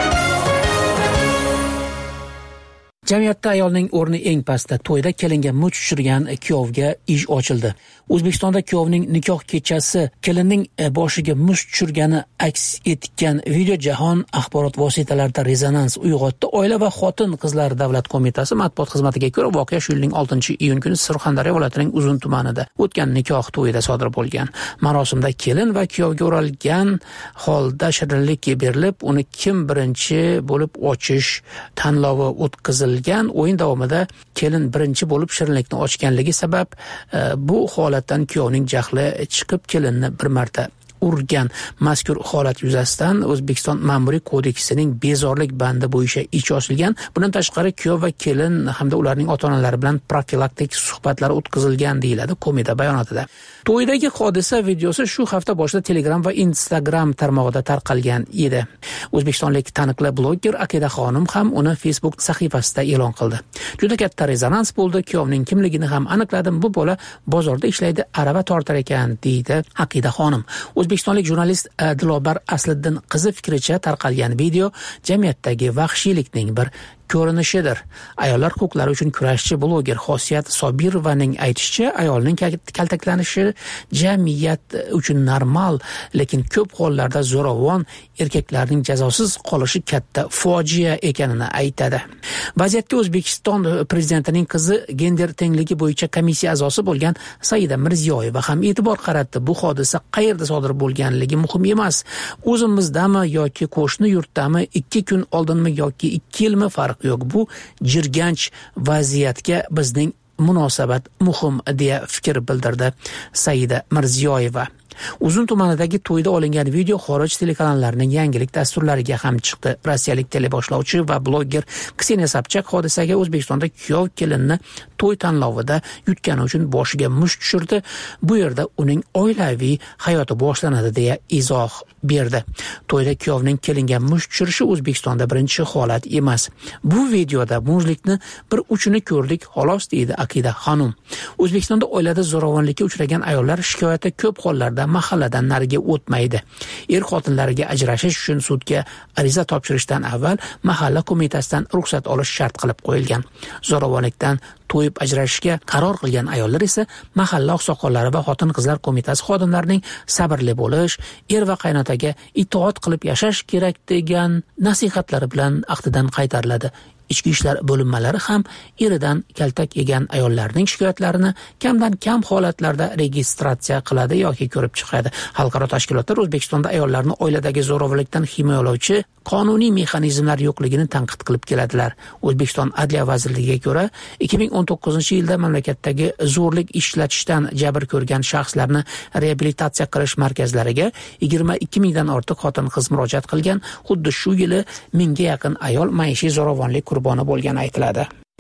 Jamiyatda ayolning o'rni eng pastda. To'yda kelinga mut tushirgan kuyovga ish ochildi. O'zbekistonda kuyovning nikoh kechasi kelinning boshiga muz tushirgani aks etgan video jahon axborot vositalarida rezonans uyg'otdi. Oila va xotin qizlar davlat qo'mitasi matbuot xizmatiga ko'ra, voqea shu yilning oltinchi iyun kuni Surxondaryo viloyatining Uzun tumanida o'tgan nikoh to'yida sodir bo'lgan. Marosimda kelin va kuyovga o'ralgan holda shirinlik berilib, uni kim birinchi bo'lib ochish tanlovi o'tkazilgan. O'yin davomida kelin birinchi bo'lib shirinlikni ochganligi sabab bu holatdan kuyovning jahli chiqib kelinni bir marta urgan. Mazkur holat yuzasidan O'zbekiston Ma'muriy kodeksining bezorlik bandi bo'yicha ish ochilgan. Bundan tashqari kuyov va kelin hamda ularning ota-onalari bilan profilaktik suhbatlar o'tkazilgan deyiladi qo'mita bayonotida. To'ydagi hodisa videosi shu hafta boshida Telegram va Instagram tarmog'ida tarqalgan edi. O'zbekistonlik taniqli bloger Aqida Xonim ham uni Facebook sahifasida e'lon qildi. Juda katta rezonans bo'ldi. Kuyovning kimligini ham aniqladim. Bu bola bozorda ishlaydi, arava tortar ekan, deydi Aqida Xonim. O'zbekistonlik jurnalist Dilobar Asliddin qizi fikricha tarqalgan video jamiyatdagi vahshiylikning bir ko'rinishidir. Ayollar huquqlari uchun kurashchi bloger Xosiyat Sobirovaning aytishicha, ayolning kaltaklanishi jamiyat uchun normal, lekin ko'p hollarda zo'ravon erkaklarning jazosiz qolishi katta fojia ekanini aytadi. Vaziyatga O'zbekiston prezidentining qizi gender tengligi bo'yicha komissiya a'zosi bo'lgan Saida Mirziyoyeva ham e'tibor qaratdi. Bu hodisa qayerda sodir bo'lganligi muhim emas. O'zimizdami yoki qo'shni yurtdami, ikki kun oldinmi yoki ikki yilmi farq yo'q. Bu jirganch vaziyatga bizning munosabat muhim deya fikr bildirdi Saida Mirziyoyeva. Uzun tumanidagi to'yda olingan video xorij telekanallarining yangilik dasturlariga ham chiqdi. Rossiyalik teleboshlovchi va bloger Kseniya Sobchak hodisaga O'zbekistonda kuyov kelinni to'y tanlovida yutgani uchun boshiga musht tushirdi. Bu yerda uning oilaviy hayoti boshlanadi deya izoh berdi. To'yda kuyovning kelinga musht tushirishi O'zbekistonda birinchi holat emas. Bu videoda muzlikni bir uchini ko'rdik, xolos, deydi Aqida Xonim. O'zbekistonda oilada zo'ravonlikka uchragan ayollar shikoyati ko'p hollarda mahalladan nariga o'tmaydi. Er xotinlariga ajrashish uchun sudga ariza topshirishdan avval mahalla qo'mitasidan ruxsat olish shart qilib qo'yilgan. Zo'ravonlikdan to'yib ajrashishga qaror qilgan ayollar esa mahalla oqsoqollari va xotin-qizlar qo'mitasi xodimlarining sabrli bo'lish, er va qaynotaga itoat qilib yashash kerak degan nasihatlari bilan ahdidan qaytariladi. Ichki ishlar bo'linmalari ham eridan kaltak yegan ayollarning shikoyatlarini kamdan kam holatlarda registratsiya qiladi yoki ko'rib chiqadi. Xalqaro tashkilotlar O'zbekistonda ayollarni oiladagi zo'ravonlikdan himoyalovchi qonuniy mexanizmlar yo'qligini tanqid qilib keladilar. O'zbekiston Adliya vazirligiga ko'ra, ikki ming o'n to'qqizinchi yilda mamlakatdagi zo'rlik ishlatishdan jabr ko'rgan shaxslarni reabilitatsiya qilish markazlariga yigirma ikki mingdan ortiq xotin-qiz murojaat qilgan. Xuddi shu yili mingga yaqin ayol maishiy zo'ravonlik qurboni bo'lgani aytiladi.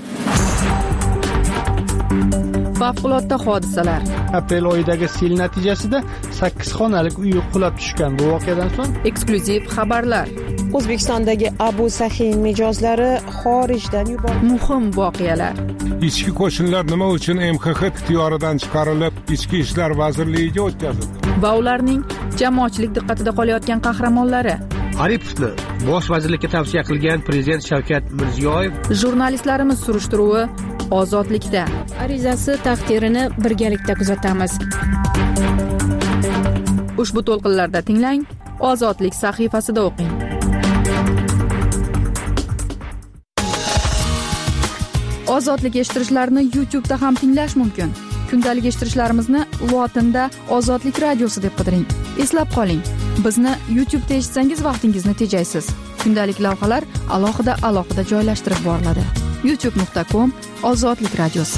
Favqulodda hodisalar. Aprel oyidagi sel natijasida sakkiz xonalik uy qulab tushgan. Bu voqeadan so'ng eksklyuziv xabarlar. O'zbekistondagi Abu Sahin mijozlari xorijdan yuborildi. Muhim voqealar. Ichki qo'shinlar nima uchun M X X ixtiyoridan chiqarilib, Ichki ishlar vazirligiga o'tkazildi? Va ularning jamoatchilik diqqatida qolayotgan qahramonlari. Aripovni bosh vazirlikka tavsiya qilgan prezident Shavkat Mirziyoyev. Jurnalistlarimiz surishtiruvi Ozodlikda. Arizasi taqdirini birgalikda kuzatamiz. Ushbu to'lqinlarda tinglang, Ozodlik sahifasida o'qing. Ozodlik eshittirishlarni YouTube'da ham tinglash mumkin. Kundalik eshittirishlarimizni lotinda Ozodlik radiosi deb qidiring. Eslab qoling, bizni YouTube'da eshitsangiz vaqtingizni tejaysiz. Kundalik lavhalar alohida alohida joylashtirib boriladi. youtube nuqta com Ozodlik radiosi.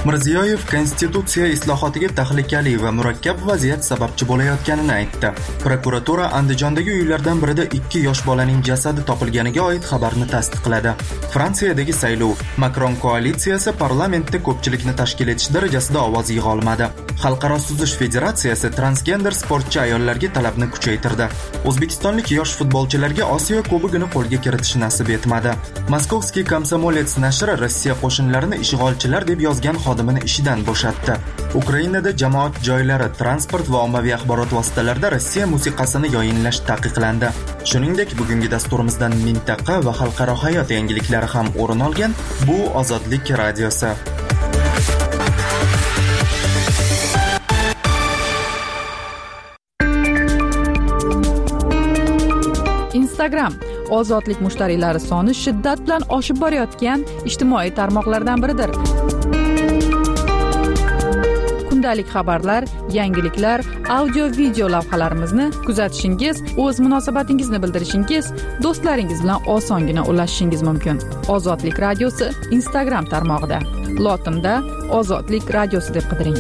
Mirziyoyev konstitutsiya islohotiga tahlikali va murakkab vaziyat sababchi bo'layotganini aytdi. Prokuratura Andijondagi uylardan birida ikki yosh bolaning jasadi topilganiga oid xabarni tasdiqladi. Fransiyadagi saylov. Makron koalitsiyasi parlamentda ko'pchilikni tashkil etish darajasida ovoz yig'a olmadi. Xalqaro suzish federatsiyasi transgender sportchi ayollarga talabni kuchaytirdi. O'zbekistonlik yosh futbolchilarga Osiyo Kubogini qo'lga kiritish nasib etmadi. Moskovskiy Komsomolets nashri Rossiya qo'shinlarini ishg'olchilar deb yozgan xodimini ishidan bo'shatdi. Ukrainada jamoat joylari, transport va ommaviy axborot vositalarida Rossiya musiqasini yoyinlash taqiqlandi. Shuningdek, bugungi dasturimizdan mintaqa va xalqaro hayot yangiliklari ham o'rin olgan. Bu Ozodlik radiosi. Instagram ozodlik mushtariylari soni shiddat bilan oshib borayotgan ijtimoiy tarmoqlardan biridir. Kundalik xabarlar, yangiliklar, audio video lavhalarimizni kuzatishingiz, o'z munosabatingizni bildirishingiz, do'stlaringiz bilan osongina ulashishingiz mumkin. Ozodlik radiosi Instagram tarmog'ida. Lotinda Ozodlik radiosi deb qidiring.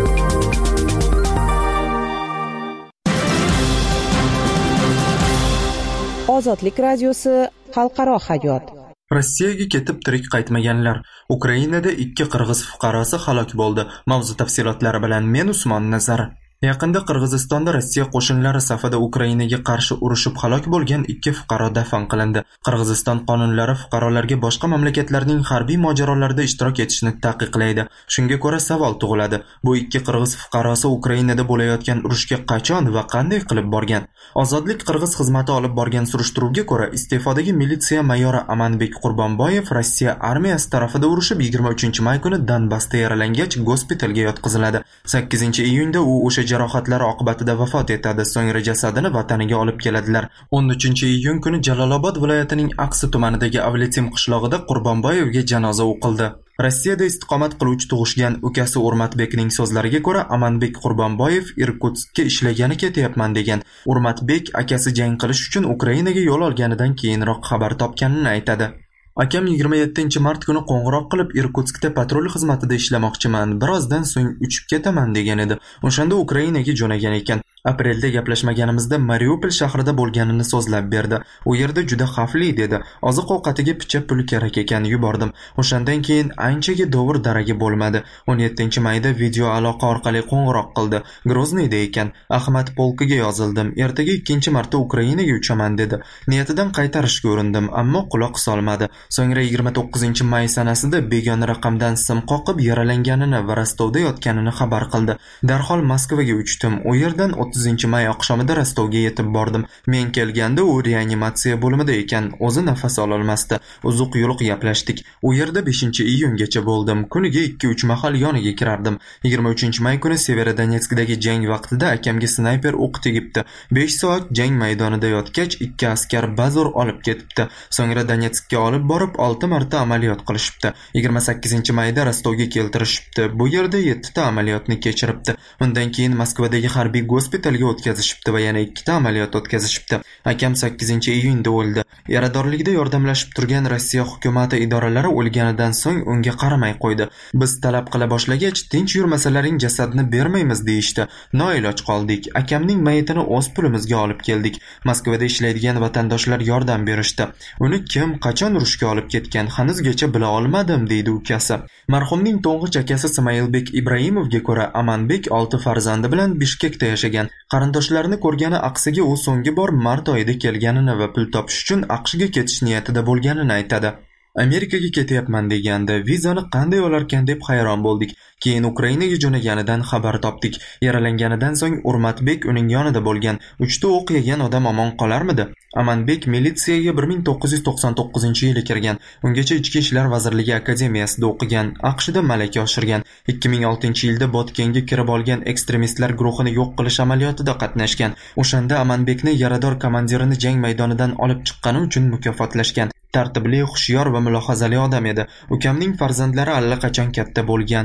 Ozodlik radiosi xalqaro hayot. Rossiyaga ketib tirik qaytmaganlar. Ukrainada ikki qirg'iz fuqarosi halok bo'ldi. Mavzu tafsilotlari bilan men Usmon Nazar. Yaqinda Qirg'izistonda Rossiya qo'shinlari safida Ukrainaga qarshi urushib halok bo'lgan ikki fuqaro dafn qilindi. Qirg'iziston qonunlari fuqarolarga boshqa mamlakatlarning harbiy mojarolarida ishtirok etishni taqiqlaydi. Shunga ko'ra savol tug'iladi. Bu ikki qirg'iz fuqarosi Ukrainada bo'layotgan urushga qachon va qanday qilib borgan? Ozodlik Qirg'iz xizmati olib borgan surishtiruvga ko'ra, iste'fodagi militsiya mayori Amanbek Qurbonboyev Rossiya armiyasi tarafida urushib yigirma uchinchi may kuni Donbassda yaralangach gospitalga yotqiziladi. sakkizinchi iyunda u o'sha jarohatlari oqibatida vafot etadi. So'ngra jasadini vataniga olib keladilar. o'n uchinchi iyun kuni Jalolobod viloyatining Aqsi tumanidagi Avletim qishlog'ida Qurbonboyevga janoza o'qildi. Rossiyada istiqomat qiluvchi tug'ishgan ukasi Urmatbekning so'zlariga ko'ra, Amanbek Qurbonboyev Irkutskka ishlagani ketyapman degan. Urmatbek akasi jang qilish uchun Ukrainaga yo'l olganidan keyinroq xabar topganini aytadi. Akam yigirma yettinchi mart kuni qo'ng'iroq qilib Irkutskda patrul xizmatida ishlamoqchiman, birozdan so'ng uchib ketaman degan edi. O'shanda Ukrainaga jo'nagan ekan. Aprelda gaplashmaganimizda Mariupol shahrida bo'lganini so'zlab berdi. U yerda juda xavfli dedi. Oziq-ovqatiga picha pul kerak ekan, yubordim. O'shandan keyin anchaga dovur daragi bo'lmadi. o'n yettinchi mayda video aloqa orqali qo'ng'iroq qildi. Grozniyda ekan. Ahmad polkiga yozildim. Ertaga ikkinchi marta Ukrainaga uchaman dedi. Niyatidan qaytarishga urindim, ammo quloq solmadi. So'ngra yigirma to'qqizinchi may sanasida begona raqamdan sim qoqib yaralanganini va Rostovda yotganini xabar qildi. Darhol Moskvaga uchdim. U yerdan o'ttizinchi may oqshomida Rostovga yetib bordim. Men kelganda u reanimatsiya bo'limida ekan, o'zi nafas ola olmasdi. Uzuq yo'liq gaplashdik. U yerda beshinchi iyungacha bo'ldim. Kuniga ikki uch mahal yoniga kirardim. yigirma uchinchi may kuni Severodonetskdagi jang vaqtida akamga snayper o'q tegibdi. besh soat jang maydonida yotgach, ikki askar bazur olib ketibdi. So'ngra Donetskka olib borib olti marta amaliyot qilishibdi. yigirma sakkizinchi mayda Rostovga keltirishibdi. Bu yerda yetti ta amaliyotni kechiribdi. Undan keyin Moskvadagi harbiy gospitalga o'tkazishibdi va yana ikkita amaliyot o'tkazishibdi. Akam sakkizinchi iyunda o'ldi. Yaradorlikda yordamlashib turgan Rossiya hukumati idoralari o'lganidan so'ng unga qaramay qo'ydi. Biz talab qila boshlagach, tinch yurmasalaring jasadni bermaymiz deyishdi. Noiloj qoldik. Akamning mayitini o'z pulimizga olib keldik. Moskvada ishlaydigan vatandoshlar yordam berishdi. Uni kim, qachon urushga olib ketgan hanuzgacha bila olmadim deydi ukasi. Marhumning to'ng'ich akasi Smailbek Ibrahimovga ko'ra, Amanbek olti farzandi bilan Bishkekda yashagan. Qarindoshlarini ko'rgani Aqsiga u so'nggi bor mart oyida kelganini va pul topish uchun AQShga ketish niyatida bo'lganini aytadi. Amerikaga ketyapman deganda vizani qanday olarkan deb hayron bo'ldik. Keyin Ukrainaga jo'naganidan xabar topdik. Yaralanganidan so'ng Urmatbek uning yonida bo'lgan. Uchta o'q yegan odam omon qolarmidi? Amanbek militsiyaga bir ming to'qqiz yuz to'qson to'qqizinchi yili kirgan. Ungacha Ichki ishlar vazirligi akademiyasida o'qigan. AQShda malaka oshirgan. ikki ming oltinchi yilda Botkenga kirib olgan ekstremistlar guruhini yo'q qilish amaliyotida qatnashgan. O'shanda Amanbekni yarador komandirini jang maydonidan olib chiqqani uchun mukofotlashgan. Tartibli, xushyor va mulohazali odam edi. Ukamning farzandlari allaqachon katta bo'lgan. Hatto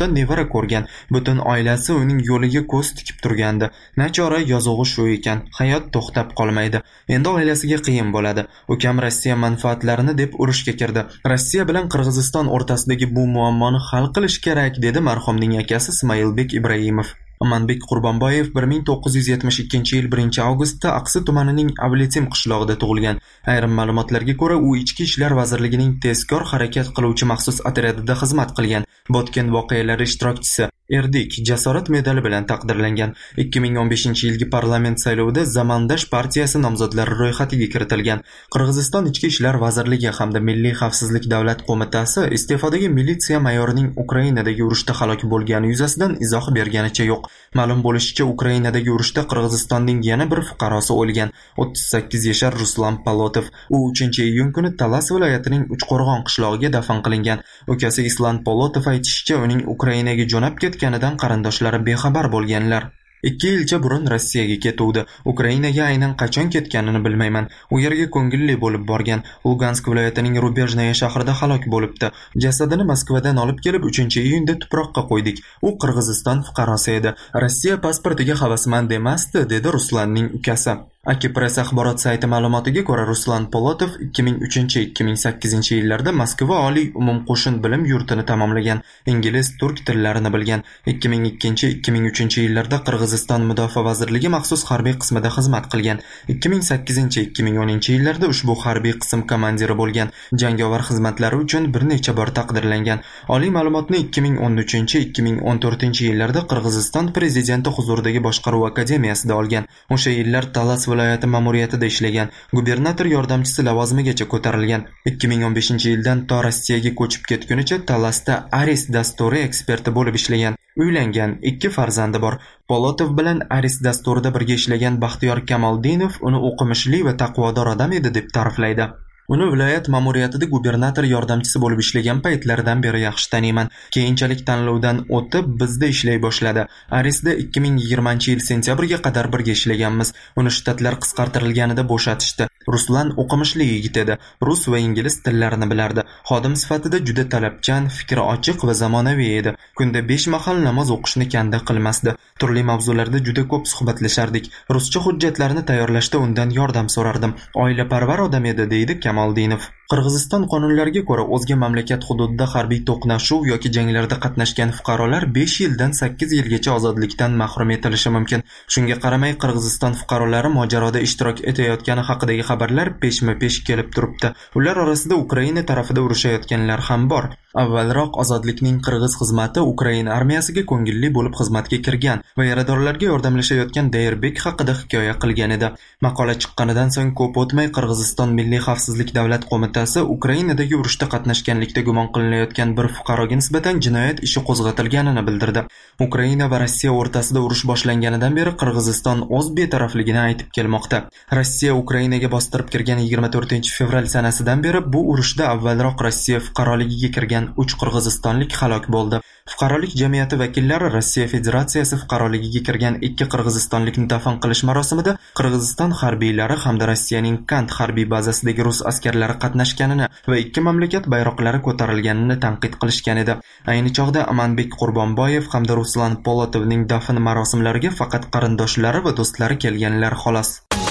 yoshda nevara ko'rgan. Butun oilasi uning yo'liga ko'z tikib turgandi. Nachora yozug'i shu ekan. Hayot to'xtab qolmaydi. Endi oilasiga qiyin bo'ladi. Ukam Rossiya manfaatlarini deb urushga kirdi. Rossiya bilan Qirg'iziston o'rtasidagi bu muammoni hal qilish kerak, dedi marhumning akasi Ismoilbek Ibrahimov. Amanbek Qurbonboyev bir ming to'qqiz yuz yetmish ikkinchi yil birinchi avgustda Aqsi tumanining Abletim qishlog'ida tug'ilgan. Ayrim ma'lumotlarga ko'ra, u Ichki ishlar vazirligining tezkor harakat qiluvchi maxsus otryadida xizmat qilgan. Botken voqealari ishtirokchisi. Erdik jasorat medali bilan taqdirlangan. ikki ming o'n beshinchi yilgi parlament saylovida Zamandash partiyasi nomzodlari ro'yxatiga kiritilgan. Qirg'iziston Ichki ishlar vazirligi hamda Milliy xavfsizlik davlat qo'mitasi iste'fodagi militsiya mayorining Ukrainadagi urushda halok bo'lgani yuzasidan izoh berganicha yo'q. Ma'lum bo'lishicha, Ukrainadagi urushda Qirg'izistonning yana bir fuqarosi o'lgan. o'ttiz sakkiz yashar Ruslan Polotov. U uchinchi iyun kuni Talas viloyatining Uchqo'rg'on qishlog'iga dafn qilingan. Ukasi Islan Polotov aytishicha, uning Ukrainaga jo'nab ketganidan qarindoshlari bexabar bo'lganlar. ikki yilcha burun Rossiyaga ketuvdi. Ukrainaga aynan qachon ketganini bilmayman. U yerga ko'ngilli bo'lib borgan. Lugansk viloyatining Rubejnaya shahrida halok bo'libdi. Jasadini Moskvadan olib kelib uchinchi iyunda tuproqqa qo'ydik. U Qirg'iziston fuqarosi edi. Rossiya pasportiga havasmand emasdi, dedi Ruslanning ukasi. Akipress axborot sayti ma'lumotiga ko'ra, Ruslan Polotov ikki ming uchinchi ikki ming sakkizinchi yillarda Moskva oliy umumqo'shin bilim yurtini tamomlagan. Ingliz, turk tillarini bilgan. ikki ming ikkinchi ikki ming uchinchi yillarda Qirg'iziston Mudofaa vazirligi maxsus harbiy qismida xizmat qilgan. ikki ming sakkizinchi ikki ming o'ninchi yillarda ushbu harbiy qism komandiri bo'lgan. Jangovar xizmatlari uchun bir necha bor taqdirlangan. Oliy ma'lumotni ikki ming o'n uchinchi ikki ming o'n to'rtinchi yillarda Qirg'iziston prezidenti huzuridagi boshqaruv akademiyasida olgan. O'sha yillar Talas viloyati ma'muriyatida ishlagan. Gubernator yordamchisi lavozimigacha ko'tarilgan. ikki ming o'n beshinchi yildan to Rossiyaga ko'chib ketgunicha Talasda Aris dasturi eksperti bo'lib ishlagan. Uylangan, ikki farzandi bor. Polotov bilan Aris dasturida birga ishlagan Baxtiyor Kamoldinov uni o'qimishli va taqvodor odam edi deb ta'riflaydi. Uni viloyat ma'muriyatida gubernator yordamchisi bo'lib ishlagan paytlaridan beri yaxshi taniyman. Keyinchalik tanlovdan o'tib bizda ishlay boshladi. Arisda ikki ming yigirmanchi yil sentyabrga qadar birga ishlaganmiz. Uni shtatlar qisqartirilganida bo'shatishdi. Ruslan o'qimishli yigit edi. Rus va ingliz tillarini bilardi. Xodim sifatida juda talabchan, fikri ochiq va zamonaviy edi. Kunda besh mahal namoz o'qishni kanda qilmasdi. Turli mavzularda juda ko'p suhbatlashardik. Ruscha hujjatlarni tayyorlashda undan yordam so'rardim. Oilaparvar odam edi, deydi Kamoldinov. Qirg'iziston qonunlariga ko'ra, o'zga mamlakat hududida harbiy to'qnashuv yoki janglarda qatnashgan fuqarolar besh yildan sakkiz yilgacha ozodlikdan mahrum etilishi mumkin. Shunga qaramay, Qirg'iziston fuqarolari mojaroda ishtirok etayotgani haqidagi xabarlar peshma-pesh kelib turibdi. Ular orasida Ukraina tarafida urushayotganlar ham bor. Avvalroq ozodlikning qirg'iz xizmati Ukraina armiyasiga ko'ngilli bo'lib xizmatga kirgan va yaradorlarga yordamlashayotgan Dayrbek haqida hikoya qilgan edi. Maqola chiqqanidan so'ng ko'p o'tmay Qirg'iziston Milliy xavfsizlik davlat qo'mitasi Ukrainadagi urushda qatnashganlikda gumon qilinayotgan bir fuqaroga nisbatan jinoyat ishi qo'zg'atilganini bildirdi. Ukraina va Rossiya o'rtasida urush boshlanganidan beri Qirg'iziston o'z betarafligini aytib kelmoqda. Rossiya Ukrainaga bostirib kirgan yigirma to'rtinchi fevral sanasidan beri bu urushda avvalroq Rossiya fuqaroligiga kirgan uch qirg'izistonlik halok bo'ldi. Fuqarolik jamiyati vakillari Rossiya Federatsiyasi fuqaroligiga kirgan ikki qirg'izistonlikni dafn qilish marosimida Qirg'iziston harbiylari hamda Rossiyaning Kant harbiy bazasidagi rus askarlari qatnashganini va ikki mamlakat bayroqlari ko'tarilganini tanqid qilishgan edi. Ayni chog'da Amanbek Qurbonboyev hamda Ruslan Polotovning dafn marosimlariga faqat qarindoshlari va do'stlari kelganlar xolos.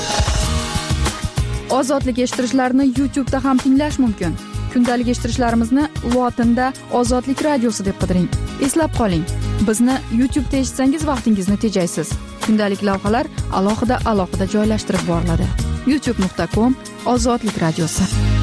Ozodlik eshittirishlarni YouTube da ham tinglash mumkin. Kundalik eshittirishlarimizni lotinda Ozodlik radiosi deb qidiring. Eslab qoling, bizni YouTube da eshitsangiz vaqtingizni tejaysiz. Kundalik lavhalar alohida alohida joylashtirib boriladi. youtube nuqta com Ozodlik radiosi.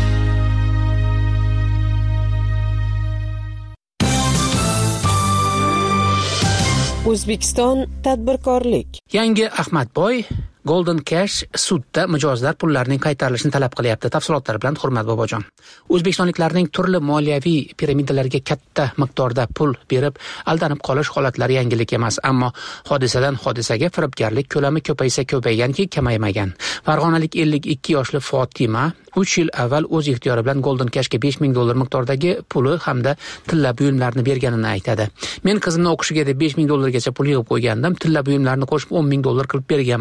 O'zbekiston tadbirkorlik. Yangi Ahmadboy Golden Cash sudda mijozlar pullarining qaytarilishini talab qilyapti. Tafsilotlar bilan Hurmat Bobojon. O'zbekistonliklarning turli moliyaviy piramidalarga katta miqdorda pul berib aldanib qolish holatlari yangilik emas, ammo hodisadan hodisaga firibgarlik ko'lami ko'paysa ko'payganki kamaymagан. Farg'onalik ellik ikki yoshli Fotima uch yil avval o'z ixtiyori bilan Golden Cashga besh ming dollar miqdordagi puli hamda tilla buyumlarni berganini aytadi. Men qizimni o'qishiga deb besh ming dollargacha pul yig'ib qo'ygandim. Tilla buyumlarni qo'shib o'n ming dollar qilib berganman.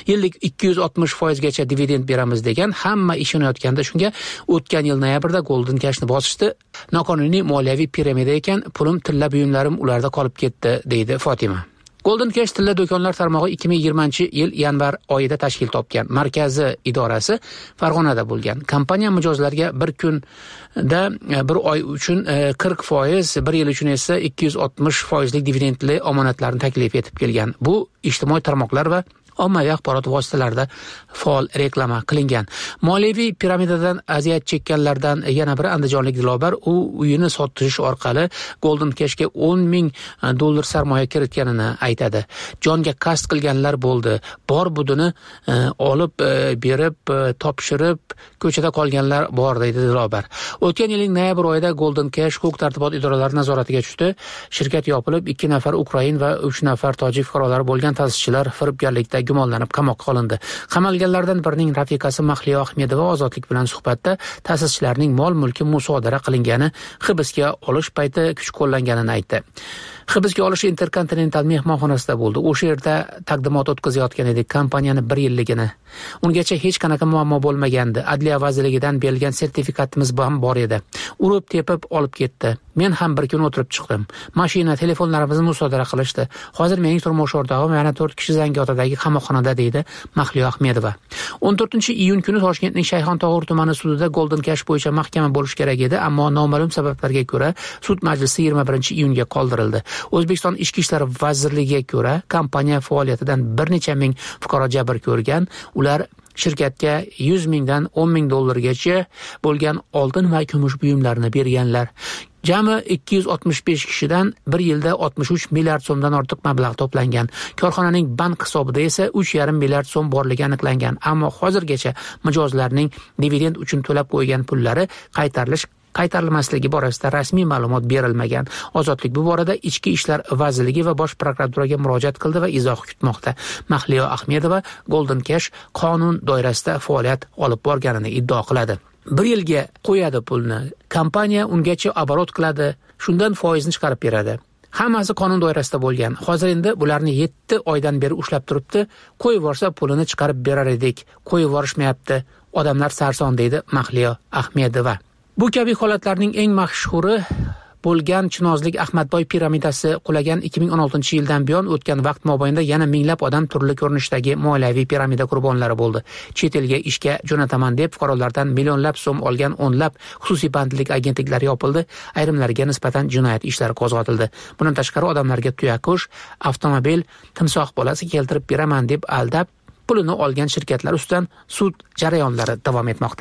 yillik ikki yuz oltmish foizgacha dividend beramiz degan, hamma ishonayotganda shunga o'tgan yil noyabrda Golden Cashni bosishdi. Noqonuniy moliyaviy piramida ekan, pulim, tilla buyumlarim ularda qolib ketdi, deydi Fotima. Golden Cash tilla do'konlar tarmog'i ikki ming yigirmanchi yil yanvar oyida tashkil topgan. Markazi idorasi Farg'onada bo'lgan. Kompaniya mijozlarga bir kunda bir oy uchun qirq foiz, bir yil uchun esa ikki yuz oltmish foizlik dividendli omonatlarni taklif etib kelgan. Bu ijtimoiy tarmoqlar va ommaviy axborot vositalarida faol reklama qilingan. Moliyaviy piramidadan aziyat chekkanlardan yana biri andijonlik Dilobar, u uyini sotish orqali Golden Cashga o'n ming dollar sarmoya kiritganini aytadi. Jonga qasd qilganlar bo'ldi. Bor budini e, olib e, berib, e, topshirib, ko'chada qolganlar bor, deydi Dilobar. O'tgan yilning noyabr oyida Golden Cash huquq-tartibot idoralari nazoratiga tushdi. Shirkat yopilib, ikki nafar Ukrain va uch nafar tojik fuqarolari bo'lgan ta'sischilar firibgarlikda gumonlanib qamoqqa olindi. Qamalganlardan birining rafiqasi Mahliyo Ahmedova Ozodlik bilan suhbatda ta'sischilarning mol-mulki musodara qilingani, hibsga olish payti kuch qo'llanganini aytdi. Hibsga olish Intercontinental mehmonxonasida bo'ldi. O'sha yerda taqdimot o'tkazayotgan edik kompaniyani bir yilligini. Ungacha hech qanaqa muammo bo'lmagandi. Adliya vazirligidan berilgan sertifikatimiz ham bor edi. Urib tepib olib ketdi. Men ham bir kun o'tirib chiqdim. Mashina, telefonlarimizni musodara qilishdi. Hozir mening turmush o'rtog'im yana to'rt kishi Zangiotadagi qamoqxonada, deydi Mahliyo Ahmedova. o'n to'rtinchi iyun kuni Toshkentning Shayxontohur tumani sudida Golden Cash bo'yicha mahkama bo'lish kerak edi, ammo noma'lum sabablarga ko'ra sud majlisi yigirma birinchi iyunga qoldirildi. O'zbekiston Ichki ishlar vazirligiga ko'ra, kompaniya faoliyatidan bir necha ming fuqaro jabr ko'rgan. Ular shirkatga yuz mingdan o'n ming dollargacha bo'lgan oltin va kumush buyumlarni berganlar. Jami ikki yuz oltmish besh kishidan bir yilda oltmish uch milliard so'mdan ortiq mablag' to'plangan. Korxonaning bank hisobida esa uch yarim milliard so'm borligi aniqlangan. Ammo hozirgacha mijozlarning dividend uchun to'lab qo'ygan pullari qaytarilish qaytarilmasligi borasida rasmiy ma'lumot berilmagan. Ozodlik bu borada Ichki ishlar vazirligi va Bosh prokuraturaga murojaat qildi va izoh kutmoqda. Mahliyo Ahmedova Golden Cash qonun doirasida faoliyat olib borganini iddao qiladi. Bir yilga qo'yadi pulni. Kompaniya ungacha oborot qiladi, shundan foizni chiqarib beradi. Hammasi qonun doirasida bo'lgan. Hozir endi bularni yetti oydan beri ushlab turibdi. Qo'yib yuborsa pulini chiqarib berar edik. Qo'yib yuborishmayapti. Odamlar sarson, deydi Mahliyo Ahmedova. Bu kabi holatlarning eng mashhuri bo'lgan Chinozlik Ahmadboy piramidasi qulagan ikki ming o'n oltinchi yildan buyon o'tgan vaqt mobaynida yana minglab odam turli ko'rinishdagi moliyaviy piramida qurbonlari bo'ldi. Chet elga ishga jo'nataman deb fuqarolardan millionlab so'm olgan o'nlab xususiy bandlik agentliklari yopildi, ayrimlariga nisbatan jinoyat ishlari qo'zg'atildi. Bundan tashqari odamlarga tuyaqush, avtomobil, timsoh bolasi keltirib beraman deb aldab, pulini olgan shirkatlar ustidan sud jarayonlari davom etmoqda.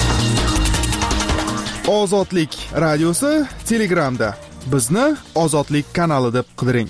Ozodlik radiosi Telegramda. Bizni Ozodlik kanali deb qidiring.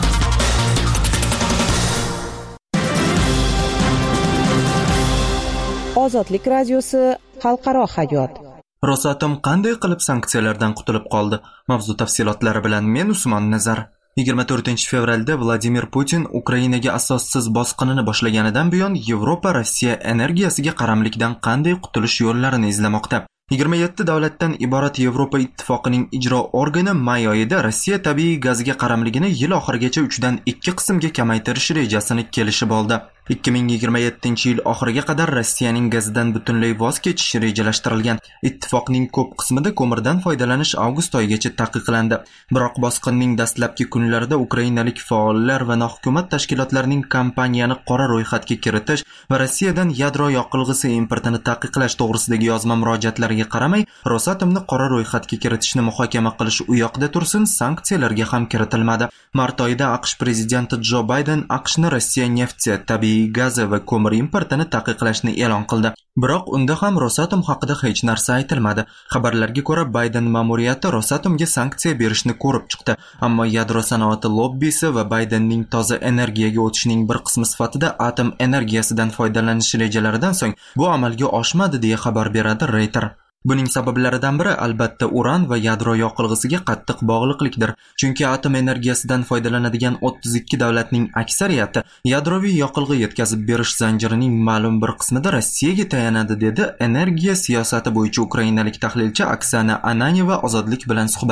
Ozodlik radiosi xalqaro hayot. Rosatom qanday qilib sanksiyalardan qutulib qoldi? Mavzu tafsilotlari bilan men Usmon Nazar. yigirma to'rtinchi fevralda Vladimir Putin Ukrainaga asossiz bosqinini boshlaganidan buyon Yevropa Rossiya energiyasiga qaramlikdan qanday qutulish yo'llarini izlamoqda. yigirma yetti davlatdan iborat Yevropa ittifoqining ijro organi may oyida Rossiya tabiiy gaziga qaramligini yil oxirigacha uch dan ikki qismga kamaytirish rejasini kelishib oldi. ikki ming yigirma yettinchi yil oxiriga qadar Rossiyaning gazidan butunlay voz kechishi rejalashtirilgan. Ittifoqning ko'p qismida ko'mirdan foydalanish avgust oyigacha taqiqlandi. Biroq bosqinning dastlabki kunlarida ukrainalik faollar va nohukumat tashkilotlarining kompaniyani qora ro'yxatga kiritish va Rossiyadan yadro yoqilg'isi importini taqiqlash to'g'risidagi yozma murojaatlariga qaramay, Rosatomni qora ro'yxatga kiritishni muhokama qilish u yoqda tursin, sanksiyalarga ham kiritilmadi. Mart oyida AQSh prezidenti Jo Bayden AQShni Rossiya nefti, tabiiy gazi va ko'mir importini taqiqlashni e'lon qildi. Biroq unda ham Rosatom haqida hech narsa aytilmadi. Xabarlarga ko'ra, Bayden ma'muriyati Rosatomga sanksiya berishni ko'rib chiqdi, ammo yadro sanoati lobbisi va Baydenning toza energiyaga o'tishning bir qismi sifatida atom energiyasidan foydalanish rejalaridan so'ng bu amalga oshmadi deya xabar beradi Reuters. Buning sabablaridan biri albatta uran va yadro yoqilg'isiga qattiq bog'liqlikdir. Chunki atom energiyasidan foydalanadigan o'ttiz ikki davlatning aksariyati yadroviy yoqilg'i yetkazib berish zanjirining ma'lum bir qismida Rossiyaga tayanadi, dedi energiya siyosati bo'yicha ukrainalik tahlilchi Oksana Ananyeva Ozodlik bilan suhbatda.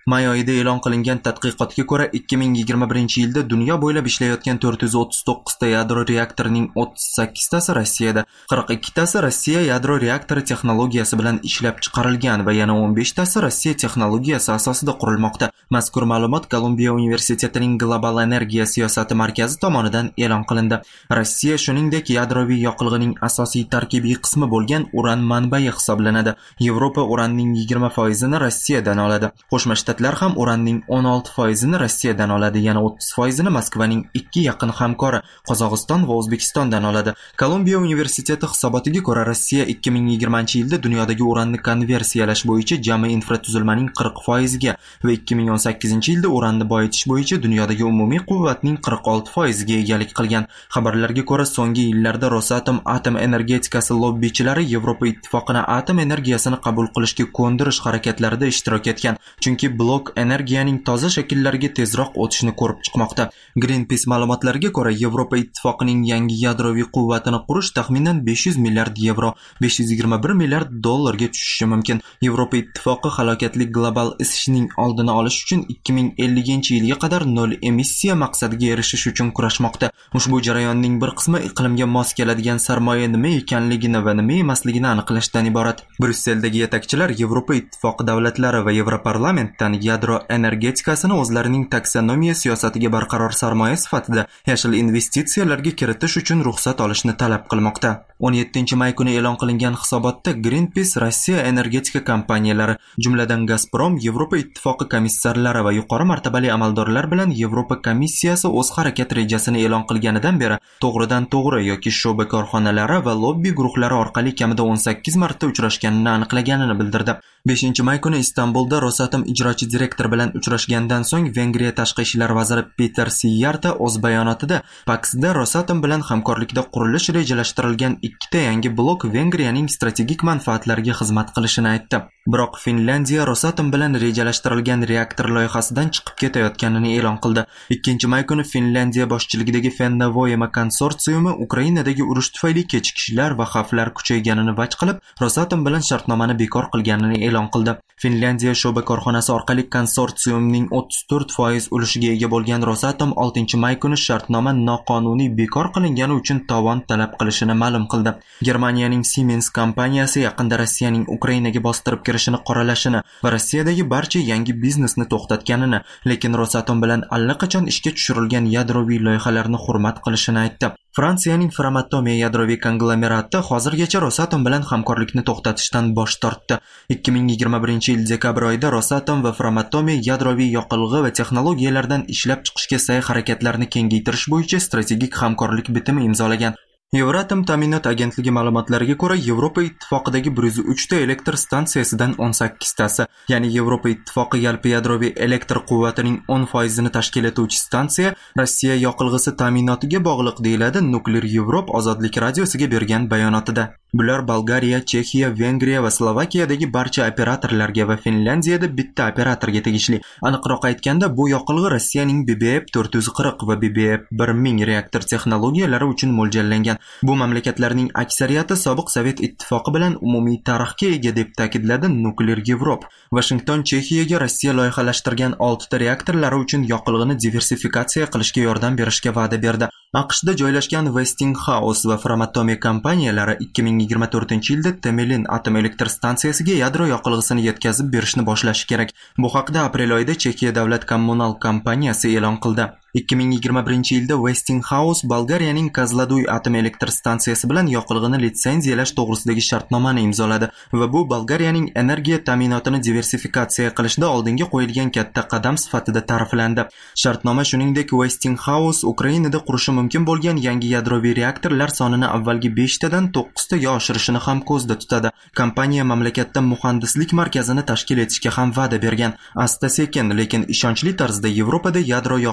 May oyida e'lon qilingan tadqiqotga ko'ra ikki ming yigirma birinchi yilda dunyo bo'ylab ishlayotgan to'rt yuz o'ttiz to'qqiz ta yadro reaktorining o'ttiz sakkiz tasi Rossiyada, qirq ikki tasi Rossiya yadro reaktori texnologiyasi bilan ishlab chiqarilgan va yana o'n besh tasi Rossiya texnologiyasi asosida qurilmoqda. Mazkur ma'lumot Kolumbiya universitetining Global energiya siyosati markazi tomonidan e'lon qilindi. Rossiya shuningdek yadroviy yoqilg'ining asosiy tarkibiy qismi bo'lgan uran manbai hisoblanadi. Yevropa uranning yigirma foizini Rossiyadan oladi. Qo'shma Shtatlar ham uranning o'n olti foizini Rossiyadan oladi, yana o'ttiz foizini Moskvaning ikki yaqin hamkori Qozog'iston va O'zbekistondan oladi. Kolumbiya universiteti hisobotiga ko'ra, Rossiya ikki ming yigirmanchi yilda dunyodagi uranni konversiyalash bo'yicha jami infratuzilmaning qirq foiziga va ikki ming o'n sakkizinchi yilda uranni boyitish bo'yicha dunyodagi umumiy quvvatning qirq olti foiziga egalik qilgan. Xabarlarga ko'ra, so'nggi yillarda Rosatom atom energetikasi lobbichilari Yevropa ittifoqini atom energiyasini qabul qilishga ko'ndirish harakatlarida ishtirok etgan, chunki blok energiyaning toza shakllariga tezroq o'tishni ko'rib chiqmoqda. Greenpeace ma'lumotlariga ko'ra, Yevropa ittifoqining yangi yadroviy quvvatini qurish taxminan besh yuz milliard yevro, besh yuz yigirma bir milliard dollarga tushishi mumkin. Yevropa ittifoqi halokatli global isishning oldini olish uchun ikki ming ellinchi yilga qadar nol emissiya maqsadiga erishish uchun kurashmoqda. Ushbu jarayonning bir qismi iqlimga mos keladigan sarmoya nima ekanligini va nima emasligini aniqlashdan iborat. Brusseldagi yetakchilar Yevropa ittifoqi davlatlari va Yevroparlamentdan yadro energetikasini o'zlarining taksonomiya siyosatiga barqaror sarmoya sifatida yashil investitsiyalarga kiritish uchun ruxsat olishni talab qilmoqda. o'n yettinchi may kuni e'lon qilingan hisobotda Greenpeace Rossiya energetika kompaniyalari, jumladan Gazprom, Yevropa ittifoqi komissarlari va yuqori martabali amaldorlar bilan Yevropa komissiyasi o'z harakat rejasini e'lon qilganidan beri to'g'ridan to'g'ri yoki sho'ba korxonalari va lobbi guruhlari orqali kamida o'n sakkiz marta uchrashganini aniqlaganini bildirdi. beshinchi may kuni Istanbulda Rosatom ijrochi direktor bilan uchrashgandan so'ng Vengriya tashqi ishlar vaziri Peter Siyarta o'z bayonotida Paksda Rosatom bilan hamkorlikda qurilish rejalashtirilgan ikkita yangi blok Vengriyaning strategik manfaatlariga xizmat qilishini aytdi. Biroq Finlandiya Rosatom bilan rejalashtirilgan reaktor loyihasidan chiqib ketayotganini e'lon qildi. ikkinchi may kuni Finlandiya boshchiligidagi Fennovoima konsorsiumi Ukrainadagi urush tufayli kechikishlar va xavflar kuchayganini vaj qilib, Rosatom bilan shartnomani bekor qilganini e'lon qildi. Finlandiya sho'ba korxonasi orqali konsorsiumning o'ttiz to'rt foiz ulushiga ega bo'lgan Rosatom oltinchi may kuni shartnoma noqonuniy bekor qilingani uchun tovon talab qilishini ma'lum qildi. Germaniyaning Siemens kompaniyasi yaqinda Rossiyaning Ukrainaga bostirib kirishini qoralashini va Rossiyadagi barcha yangi biznesni to'xtatganini, lekin Rosatom bilan allaqachon ishga tushirilgan yadroviy loyihalarni hurmat qilishini aytdi. Fransiyaning Framatome yadroviy konglomerati hozirgacha Rosatom bilan hamkorlikni to'xtatishdan bosh tortdi. ikki ming yigirma birinchi yil dekabr oyida Rosatom va Framatome yadroviy yoqilg'i va texnologiyalardan ishlab chiqishga sa'y harakatlarini kengaytirish bo'yicha strategik hamkorlik bitimi imzolagan. Euratom ta'minot agentligi ma'lumotlariga ko'ra, Yevropa ittifoqidagi bir yuz uch ta elektr stansiyasidan o'n sakkiz tasi, ya'ni Yevropa ittifoqi yalpi yadroviy elektr quvvatining o'n foizini tashkil etuvchi stansiya Rossiya yoqilg'isi ta'minotiga bog'liq, deyiladi Nuklear Europe ozodlik radiosiga bergan bayonotida. Bular Bolgariya, Chexiya, Vengriya va Slovakiyadagi barcha operatorlarga va Finlandiyada bitta operatorga tegishli. Aniqroq aytganda, bu yoqilg'i Rossiyaning B B F to'rt yuz qirq va B B F bir ming reaktor texnologiyalari uchun mo'ljallangan. Bu mamlakatlarning aksariyati sobiq Sovet ittifoqi bilan umumiy tarixga ega, deb ta'kidladi Nuklear Europe. Washington Chexiyaga Rossiya loyihalashtirgan olti ta reaktorlari uchun yoqilg'ini diversifikatsiya qilishga yordam berishga va'da berdi. AQShda joylashgan Westinghouse va Framatome kompaniyalari ikki ming yigirma to'rtinchi yilda Temelin atom elektr stansiyasiga yadro yoqilg'isini yetkazib berishni boshlashi kerak. Bu haqda aprel oyida Chexiya davlat kommunal kompaniyasi e'lon qildi. ikki ming yigirma birinchi yilda Westinghouse Bolgariyaning Kozloduy atom elektr stansiyasi bilan yoqilg'ini litsenziyalash to'g'risidagi shartnomani imzoladi va bu Bolgariyaning energiya ta'minotini diversifikatsiya qilishda oldinga qo'yilgan katta qadam sifatida ta'riflandi. Shartnoma shuningdek Westinghouse Ukrainada qurishi mumkin bo'lgan yangi yadroviy reaktorlar sonini avvalgi besh tadan to'qqiz taga oshirishini ham ko'zda tutadi. Kompaniya mamlakatda muhandislik markazini tashkil etishga ham va'da bergan. Asta-sekin, lekin ishonchli tarzda Yevropada yadro yoqilg'isi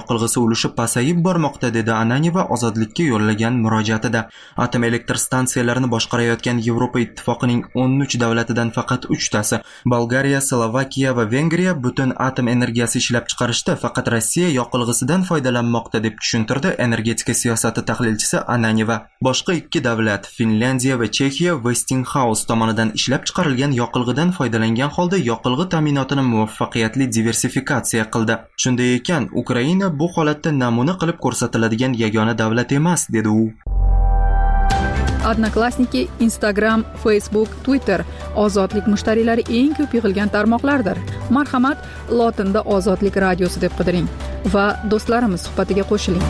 ulushi pasayib bormoqda, dedi Ananyeva ozodlikka yo'llagan murojaatida. Atom elektr stansiyalarini boshqarayotgan Yevropa ittifoqining o'n uch davlatidan faqat uchtasi, Bolgariya, Slovakiya va Vengriya butun atom energiyasi ishlab chiqarishda faqat Rossiya yoqilg'isidan foydalanmoqda, deb tushuntirdi energetika siyosati tahlilchisi Ananyeva. Boshqa ikki davlat, Finlyandiya va Chexiya, Westinghouse tomonidan ishlab chiqarilgan yoqilg'idan foydalangan holda yoqilg'i ta'minotini muvaffaqiyatli diversifikatsiya qildi. Shunday ekan, Ukraina bu holatda namuna qilib ko'rsatiladigan yagona davlat emas, dedi u. Odnoklassniki, Instagram, Facebook, Twitter ozodlik mushtariylari eng ko'p yig'ilgan tarmoqlardir. Marhamat, lotinda Ozodlik radiosi deb qidiring va do'stlarimiz suhbatiga qo'shiling.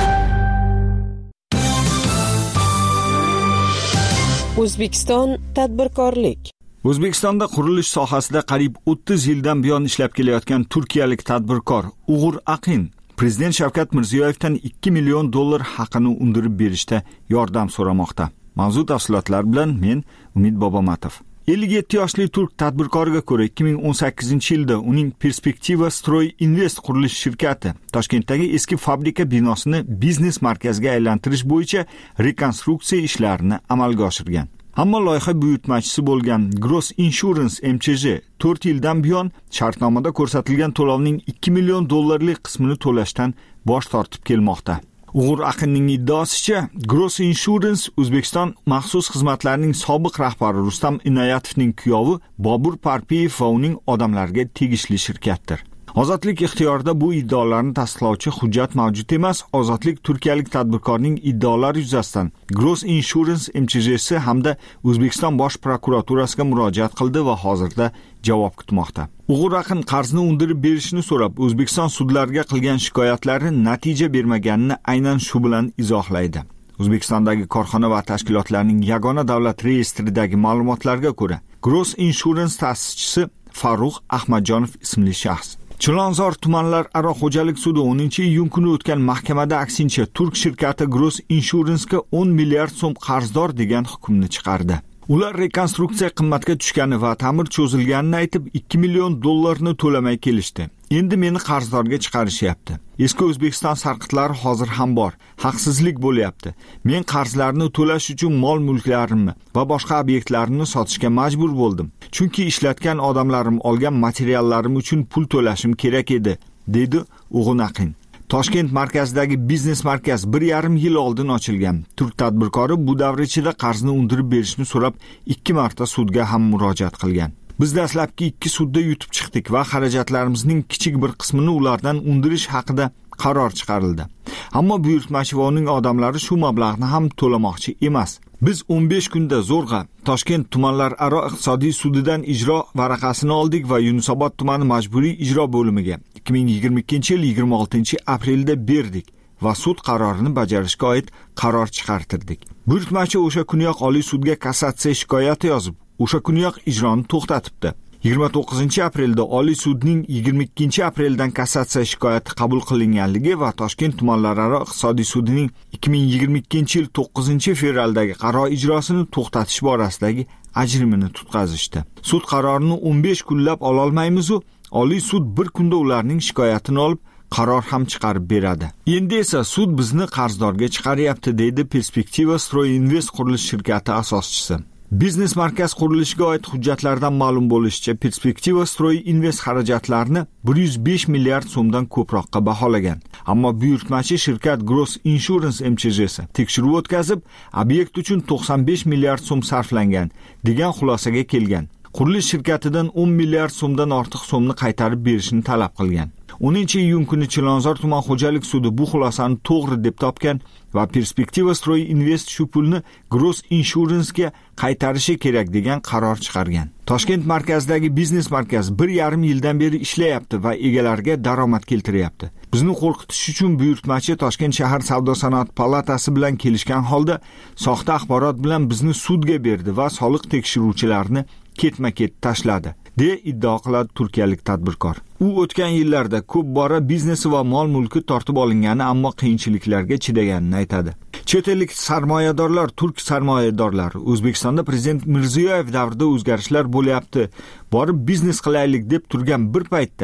O'zbekiston tadbirkorlik. O'zbekistonda qurilish sohasida qariyb o'ttiz yildan buyon ishlab kelayotgan turkiyalik tadbirkor Uğur Aqin Prezident Shavkat Mirziyoyevdan ikki million dollar haqini undirib berishda yordam so'ramoqda. Mavzu tafsilotlar bilan men Umid Bobomatov. ellik yetti yoshli turk tadbirkoriga ko'ra ikki ming o'n sakkizinchi yilda uning Perspektiva Stroy Invest qurilish shirkati Toshkentdagi eski fabrika binosini biznes markaziga aylantirish bo'yicha rekonstruksiya ishlarini amalga oshirgan. Ammo loyiha buyurtmachisi bo'lgan Gross Insurance M C J to'rt yildan buyon shartnomada ko'rsatilgan to'lovning ikki million dollarlik qismini to'lashdan bosh tortib kelmoqda. Uğur Aqinning iddaosicha, Gross Insurance O'zbekiston maxsus xizmatlarining sobiq rahbari Rustam Inoyatovning kuyovi Bobur Parpiyev va uning odamlariga tegishli shirkatdir. Ozodlik ixtiyorida bu iddaolarni tasdiqlovchi hujjat mavjud emas. Ozodlik turkiyalik tadbirkorning iddaolari yuzasidan Gross Insurance M C J'si hamda O'zbekiston bosh prokuraturasiga murojaat qildi va hozirda javob kutmoqda. Uğur Aqin qarzni undirib berishni so'rab O'zbekiston sudlariga qilgan shikoyatlari natija bermaganini aynan shu bilan izohlaydi. O'zbekistondagi korxona va tashkilotlarning yagona davlat reyestridagi ma'lumotlarga ko'ra, Gross Insurance ta'sischisi Farruh Ahmadjonov ismli shaxs Chilonzor tumanlararo xo'jalik sudi o'ninchi iyun kuni o'tgan mahkamada aksincha turk shirkati Gross Insurance'ga o'n milliard so'm qarzdor degan hukmni chiqardi. Ular rekonstruksiya qimmatga tushgani va ta'mir cho'zilganini aytib ikki million dollarni to'lamay kelishdi. Endi meni qarzdorga chiqarishyapti. Eski O'zbekiston sarqitlari hozir ham bor. Haqsizlik bo'lyapti. Men qarzlarni to'lash uchun mol-mulklarimni va boshqa obyektlarimni sotishga majbur bo'ldim. Chunki ishlatgan odamlarim olgan materiallarim uchun pul to'lashim kerak edi, dedi Uğur Aqin. Toshkent markazidagi biznes markaz bir yarim yil oldin ochilgan. Turk tadbirkori bu davr ichida qarzni undirib berishni so'rab ikki marta sudga ham murojaat qilgan. Biz dastlabki ikki sudda yutib chiqdik va xarajatlarimizning kichik bir qismini ulardan undirish haqida qaror chiqarildi. Ammo buyurtmachi va uning odamlari shu mablag'ni ham to'lamoqchi emas. Biz o'n besh kunda zo'rg'a Toshkent tumanlararo iqtisodiy sudidan ijro varaqasini oldik va Yunusobod tumani majburiy ijro bo'limiga ikki ming yigirma ikkinchi yil yigirma oltinchi aprelda berdik va sud qarorini bajarishga oid qaror chiqartirdik. Buyurtmachi o'sha kuniyoq Oliy sudga kassatsiya shikoyati yozib, o'sha kuniyoq ijroni to'xtatibdi. yigirma to'qqizinchi aprelda Oliy sudning yigirma ikkinchi apreldan kassatsiya shikoyati qabul qilinganligi va Toshkent tumanlararo iqtisodiy sudining ikki ming yigirma ikkinchi yil to'qqizinchi fevraldagi qaror ijrosini to'xtatish borasidagi ajrimini tutqazishdi. Sud qarorini o'n besh kunlab ola olmaymiz u Oliy sud bir kunda ularning shikoyatini olib qaror ham chiqarib beradi. Endi esa sud bizni qarzdorga chiqaryapti, deydi Perspektiva Stroy Invest qurilish shirkati asoschisi. Biznes markaz qurilishiga oid hujjatlardan ma'lum bo'lishicha, Perspektiva Stroy Invest xarajatlarini bir yuz besh milliard so'mdan ko'proqqa baholagan. Ammo buyurtmachi shirkat Gross Insurance M C J'si tekshiruv o'tkazib, obyekt uchun to'qson besh milliard so'm sarflangan degan xulosaga kelgan. Qurilish shirkatidan o'n milliard so'mdan ortiq so'mni qaytarib berishni talab qilgan. o'ninchi iyun kuni Chilonzor tuman xo'jalik sudi bu xulosani to'g'ri deb topgan va Perspektiva Stroy Invest shu pulni Gross Insurance'ga qaytarishi kerak degan qaror chiqargan. Toshkent markazidagi biznes markaz bir yarim yildan beri ishlayapti va egalariga daromad keltiryapti. Bizni qo'rqitish uchun buyurtmachi Toshkent shahar savdo sanoat palatasi bilan kelishgan holda soxta axborot bilan bizni sudga berdi va soliq tekshiruvchilarini ketma-ket tashladi, deya iddao qiladi turkiyalik tadbirkor. U o'tgan yillarda ko'p bora biznesi va mol-mulki tortib olingani, ammo qiyinchiliklarga chidaganini aytadi. Chet ellik sarmoyadorlar, turk sarmoyadorlar O'zbekistonda Prezident Mirziyoyev davrida o'zgarishlar bo'lyapti, borib biznes qilaylik deb turgan bir paytda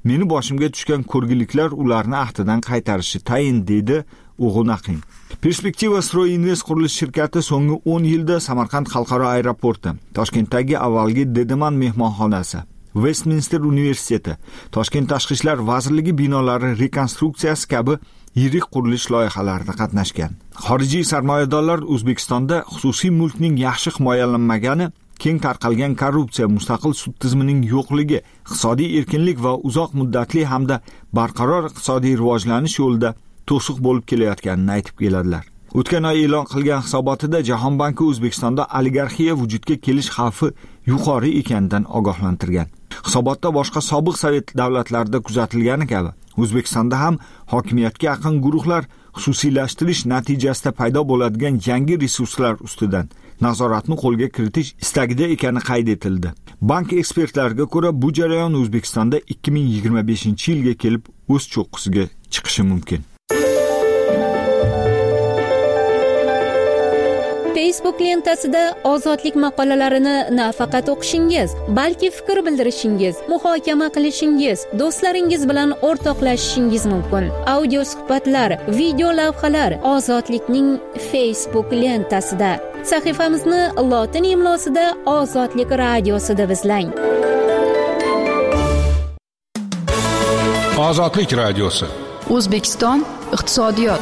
Meni boshimga tushgan ko'rgiliklar ularni ahdidan qaytarishi tayin, dedi O'g'unaqin. Perspektiva Stroinvest qurilish shirkati so'nggi o'n yilda Samarqand xalqaro aeroporti, Toshkentdagi avvalgi Dedeman mehmonxonasi, Westminster universiteti, Toshkent tashqi ishlar vazirligi binolari rekonstruksiyasi kabi yirik qurilish loyihalarida qatnashgan. Xorijiy sarmoyadorlar O'zbekistonda xususiy mulkning yaxshi himoyalanmagani, keng tarqalgan korrupsiya, mustaqil sud tizimining yo'qligi, iqtisodiy erkinlik va uzoq muddatli hamda barqaror iqtisodiy rivojlanish yo'lida to'siq bo'lib kelayotganini aytib keladilar. O'tgan oy e'lon qilgan hisobotida Jahon banki O'zbekistonda oligarxiya vujudga kelish xavfi yuqori ekanidan ogohlantirgan. Hisobotda boshqa sobiq sovet davlatlarida kuzatilgani kabi O'zbekistonda ham hokimiyatga yaqin guruhlar xususiylashtirish natijasida paydo bo'ladigan yangi resurslar ustidan nazoratni qo'lga kiritish istagida ekani qayd etildi. Bank ekspertlariga ko'ra, bu jarayon O'zbekistonda ikki ming yigirma beshinchi yilga kelib o'z cho'qqisiga chiqishi mumkin. Facebook lentasida ozodlik maqolalarini nafaqat o'qishingiz, balki fikr bildirishingiz, muhokama qilishingiz, do'stlaringiz bilan o'rtoqlashishingiz mumkin. Audio suhbatlar, video lavhalar Ozodlikning Facebook lentasida. Sahifamizni lotin imlosida Ozodlik radiosida izlang. Ozodlik radiosi. O'zbekiston iqtisodiyot.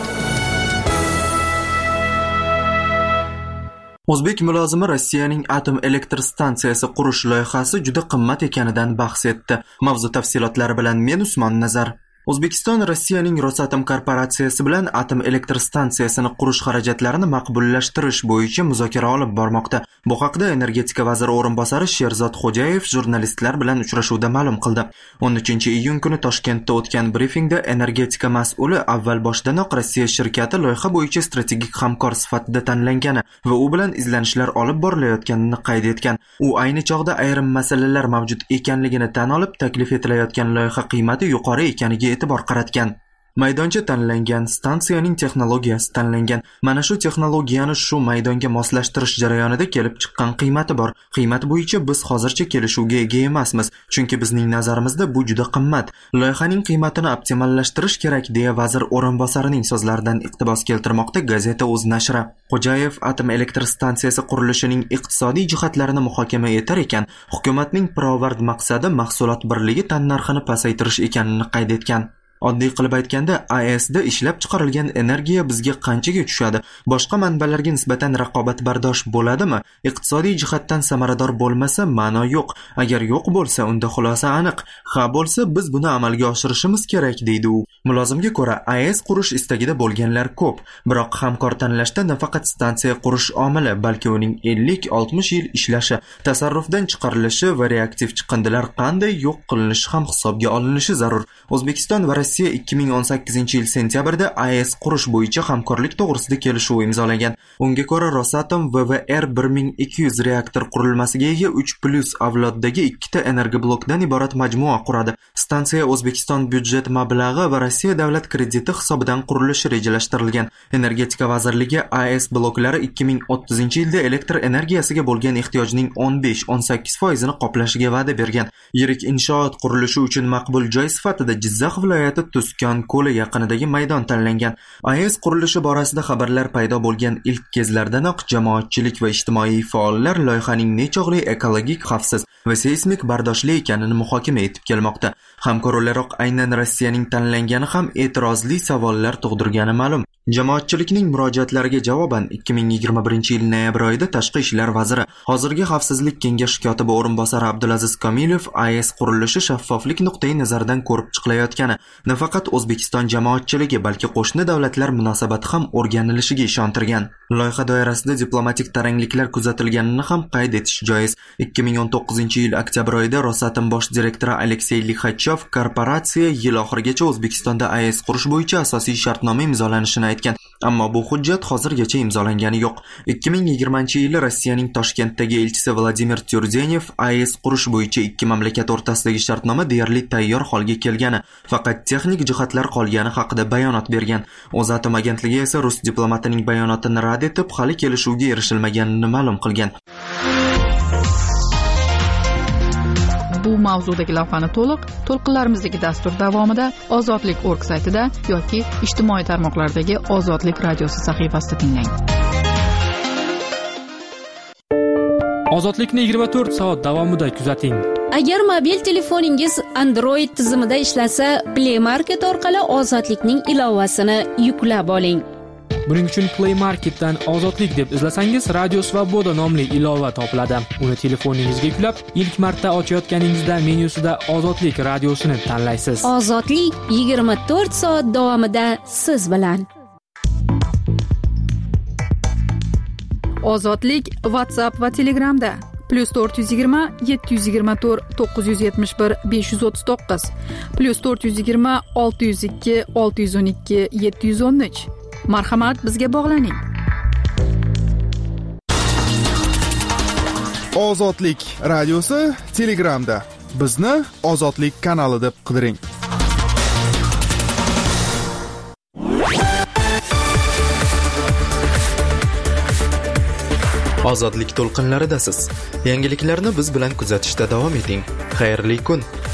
O'zbek mulozimi Rossiyaning atom elektr stansiyasi qurish loyihasi juda qimmat ekanidan bahs etdi. Mavzu tafsilotlari bilan men Usmon Nazar. O'zbekiston Rossiyaning Rosatom korporatsiyasi bilan atom elektr stansiyasini qurish xarajatlarini maqbullashtirish bo'yicha muzokara olib bormoqda. Bu haqda energetika vaziri o'rinbosari Sherzod Xo'jayev jurnalistlar bilan uchrashuvda ma'lum qildi. o'n uchinchi iyun kuni Toshkentda o'tgan brifingda energetika mas'uli avval boshdanoq Rossiya shirkati loyiha bo'yicha strategik hamkor sifatida tanlangani va u bilan izlanishlar olib borilayotganini qayd etgan. U ayni chog'da ayrim masalalar mavjud ekanligini tan olib, taklif etilayotgan loyiha qiymati yuqori ekaniga e'tibor qaratgan. Maydoncha tanlangan, stansiyaning texnologiyasi tanlangan. Mana shu texnologiyani shu maydonga moslashtirish jarayonida kelib chiqqan qiymati bor. Qiymat bo'yicha biz hozircha kelishuvga ega emasmiz, chunki bizning nazarimizda bu juda qimmat. Loyihaning qiymatini optimallashtirish kerak, deya vazir o'rinbosarining so'zlaridan iqtibos keltirmoqda gazeta o'z nashri. Xo'jayev atom elektr stansiyasi qurilishining iqtisodiy jihatlarini muhokama etar ekan, hukumatning pirovard maqsadi mahsulot birligi tannarxini pasaytirish ekanini qayd etgan. Oddiy qilib aytganda, A E S'da ishlab chiqarilgan energiya bizga qanchaga tushadi? Boshqa manbalarga nisbatan raqobatbardosh bo'ladimi? Iqtisodiy jihatdan samarador bo'lmasa, ma'no yo'q. Agar yo'q bo'lsa, unda xulosa aniq. Ha bo'lsa, biz buni amalga oshirishimiz kerak, deydi u. Mulozimga ko'ra, A E S qurish istagida bo'lganlar ko'p, biroq hamkor tanlashda nafaqat stansiya qurish omili, balki uning ellik oltmish yil ishlashi, tasarrufdan chiqarilishi va reaktiv chiqindilar qanday yo'q qilinishi ham hisobga olinishi zarur. O'zbekiston va Rossiya ikki ming o'n sakkizinchi yil sentyabrda A E S qurish bo'yicha hamkorlik to'g'risida kelishuv imzolagan. Unga ko'ra, Rosatom V V R bir ming ikki yuz reaktor qurilmasiga ega uch plus avloddagi ikkita energoblokdan iborat majmua quradi. Stansiya O'zbekiston byudjet mablag'i va Rossiya davlat krediti hisobidan qurilishi rejalashtirilgan. Energetika vazirligi A E S bloklari ikki ming o'ttizinchi yilda elektr energiyasiga bo'lgan ehtiyojning o'n besh o'n sakkiz foizini qoplashiga va'da bergan. Yirik inshoot qurilishi uchun maqbul joy sifatida Jizzax viloyati Tuskon ko'li yaqinidagi maydon tanlangan. A E S qurilishi borasida xabarlar paydo bo'lgan ilk kezlardanoq jamoatchilik va ijtimoiy faollar loyihaning nechog'li ekologik, xavfsiz va seysmik bardoshli ekanini muhokama etib kelmoqda. Hamkor o'laroq aynan Rossiyaning tanlangani ham e'tirozli savollar tug'dirgani ma'lum. Jamoatchilikning murojaatlariga javoban ikki ming yigirma birinchi yil noyabr oyida Tashqi ishlar vaziri, hozirgi Xavfsizlik kengashi kotibi o'rinbosari Abdulaziz Komilov A E S qurilishi shaffoflik nuqtai nazaridan ko'rib chiqilayotgani, nafaqat O'zbekiston jamoatchiligi, balki qo'shni davlatlar munosabati ham o'rganilishiga ishontirgan. Loyiha doirasida diplomatik tarangliklar kuzatilganini ham qayd etish joiz. ikki ming o'n to'qqizinchi yil oktyabr oyida Rosatom bosh direktori Aleksey Lixachov korporatsiya yil oxirigacha O'zbekistonda A E S qurish bo'yicha asosiy shartnoma imzolanishini aytgan. Ammo bu hujjat hozirgacha imzolangani yo'q. ikki ming yigirmanchi yili Rossiyaning Toshkentdagi elchisi Vladimir Tyurdenev A E S qurish bo'yicha ikki mamlakat o'rtasidagi shartnoma deyarli tayyor holga kelgani, faqat texnik jihatlar qolgani haqida bayonot bergan. O'zatom agentligi esa rus diplomatining bayonotini rad etib, hali kelishuvga erishilmaganini ma'lum qilgan. Bu mavzudagi lavhani to'liq to'lqinlarimizdagi dastur davomida ozodlik nokta org saytida yoki ijtimoiy tarmoqlardagi Ozodlik radiosi sahifasida tinglang. Ozodlikni yigirma to'rt soat davomida kuzating. Agar mobil telefoningiz Android tizimida ishlasa, Play Market orqali Ozodlikning ilovasini yuklab oling. Buning uchun Play Marketdan Ozodlik deb izlasangiz, Radio Svoboda nomli ilova topiladi. Uni telefoningizga yuklab, ilk marta ochayotganingizda menyusida Ozodlik radiosini tanlaysiz. Ozodlik yigirma to'rt soat davomida siz bilan. Ozodlik WhatsApp va Telegramda plus to'rt yuz yigirma yetti yuz yigirma to'rt to'qqiz yuz yetmish bir besh yuz o'ttiz to'qqiz plus to'rt yuz yigirma olti yuz ikki olti yuz o'n ikki yetti yuz o'n uch. Marhamat, bizga bog'laning. Ozodlik radiosi Telegramda. Bizni Ozodlik kanali deb qidiring. Ozodlik to'lqinlaridasiz. Yangiliklarni biz bilan kuzatishda davom eting. Xayrli kun.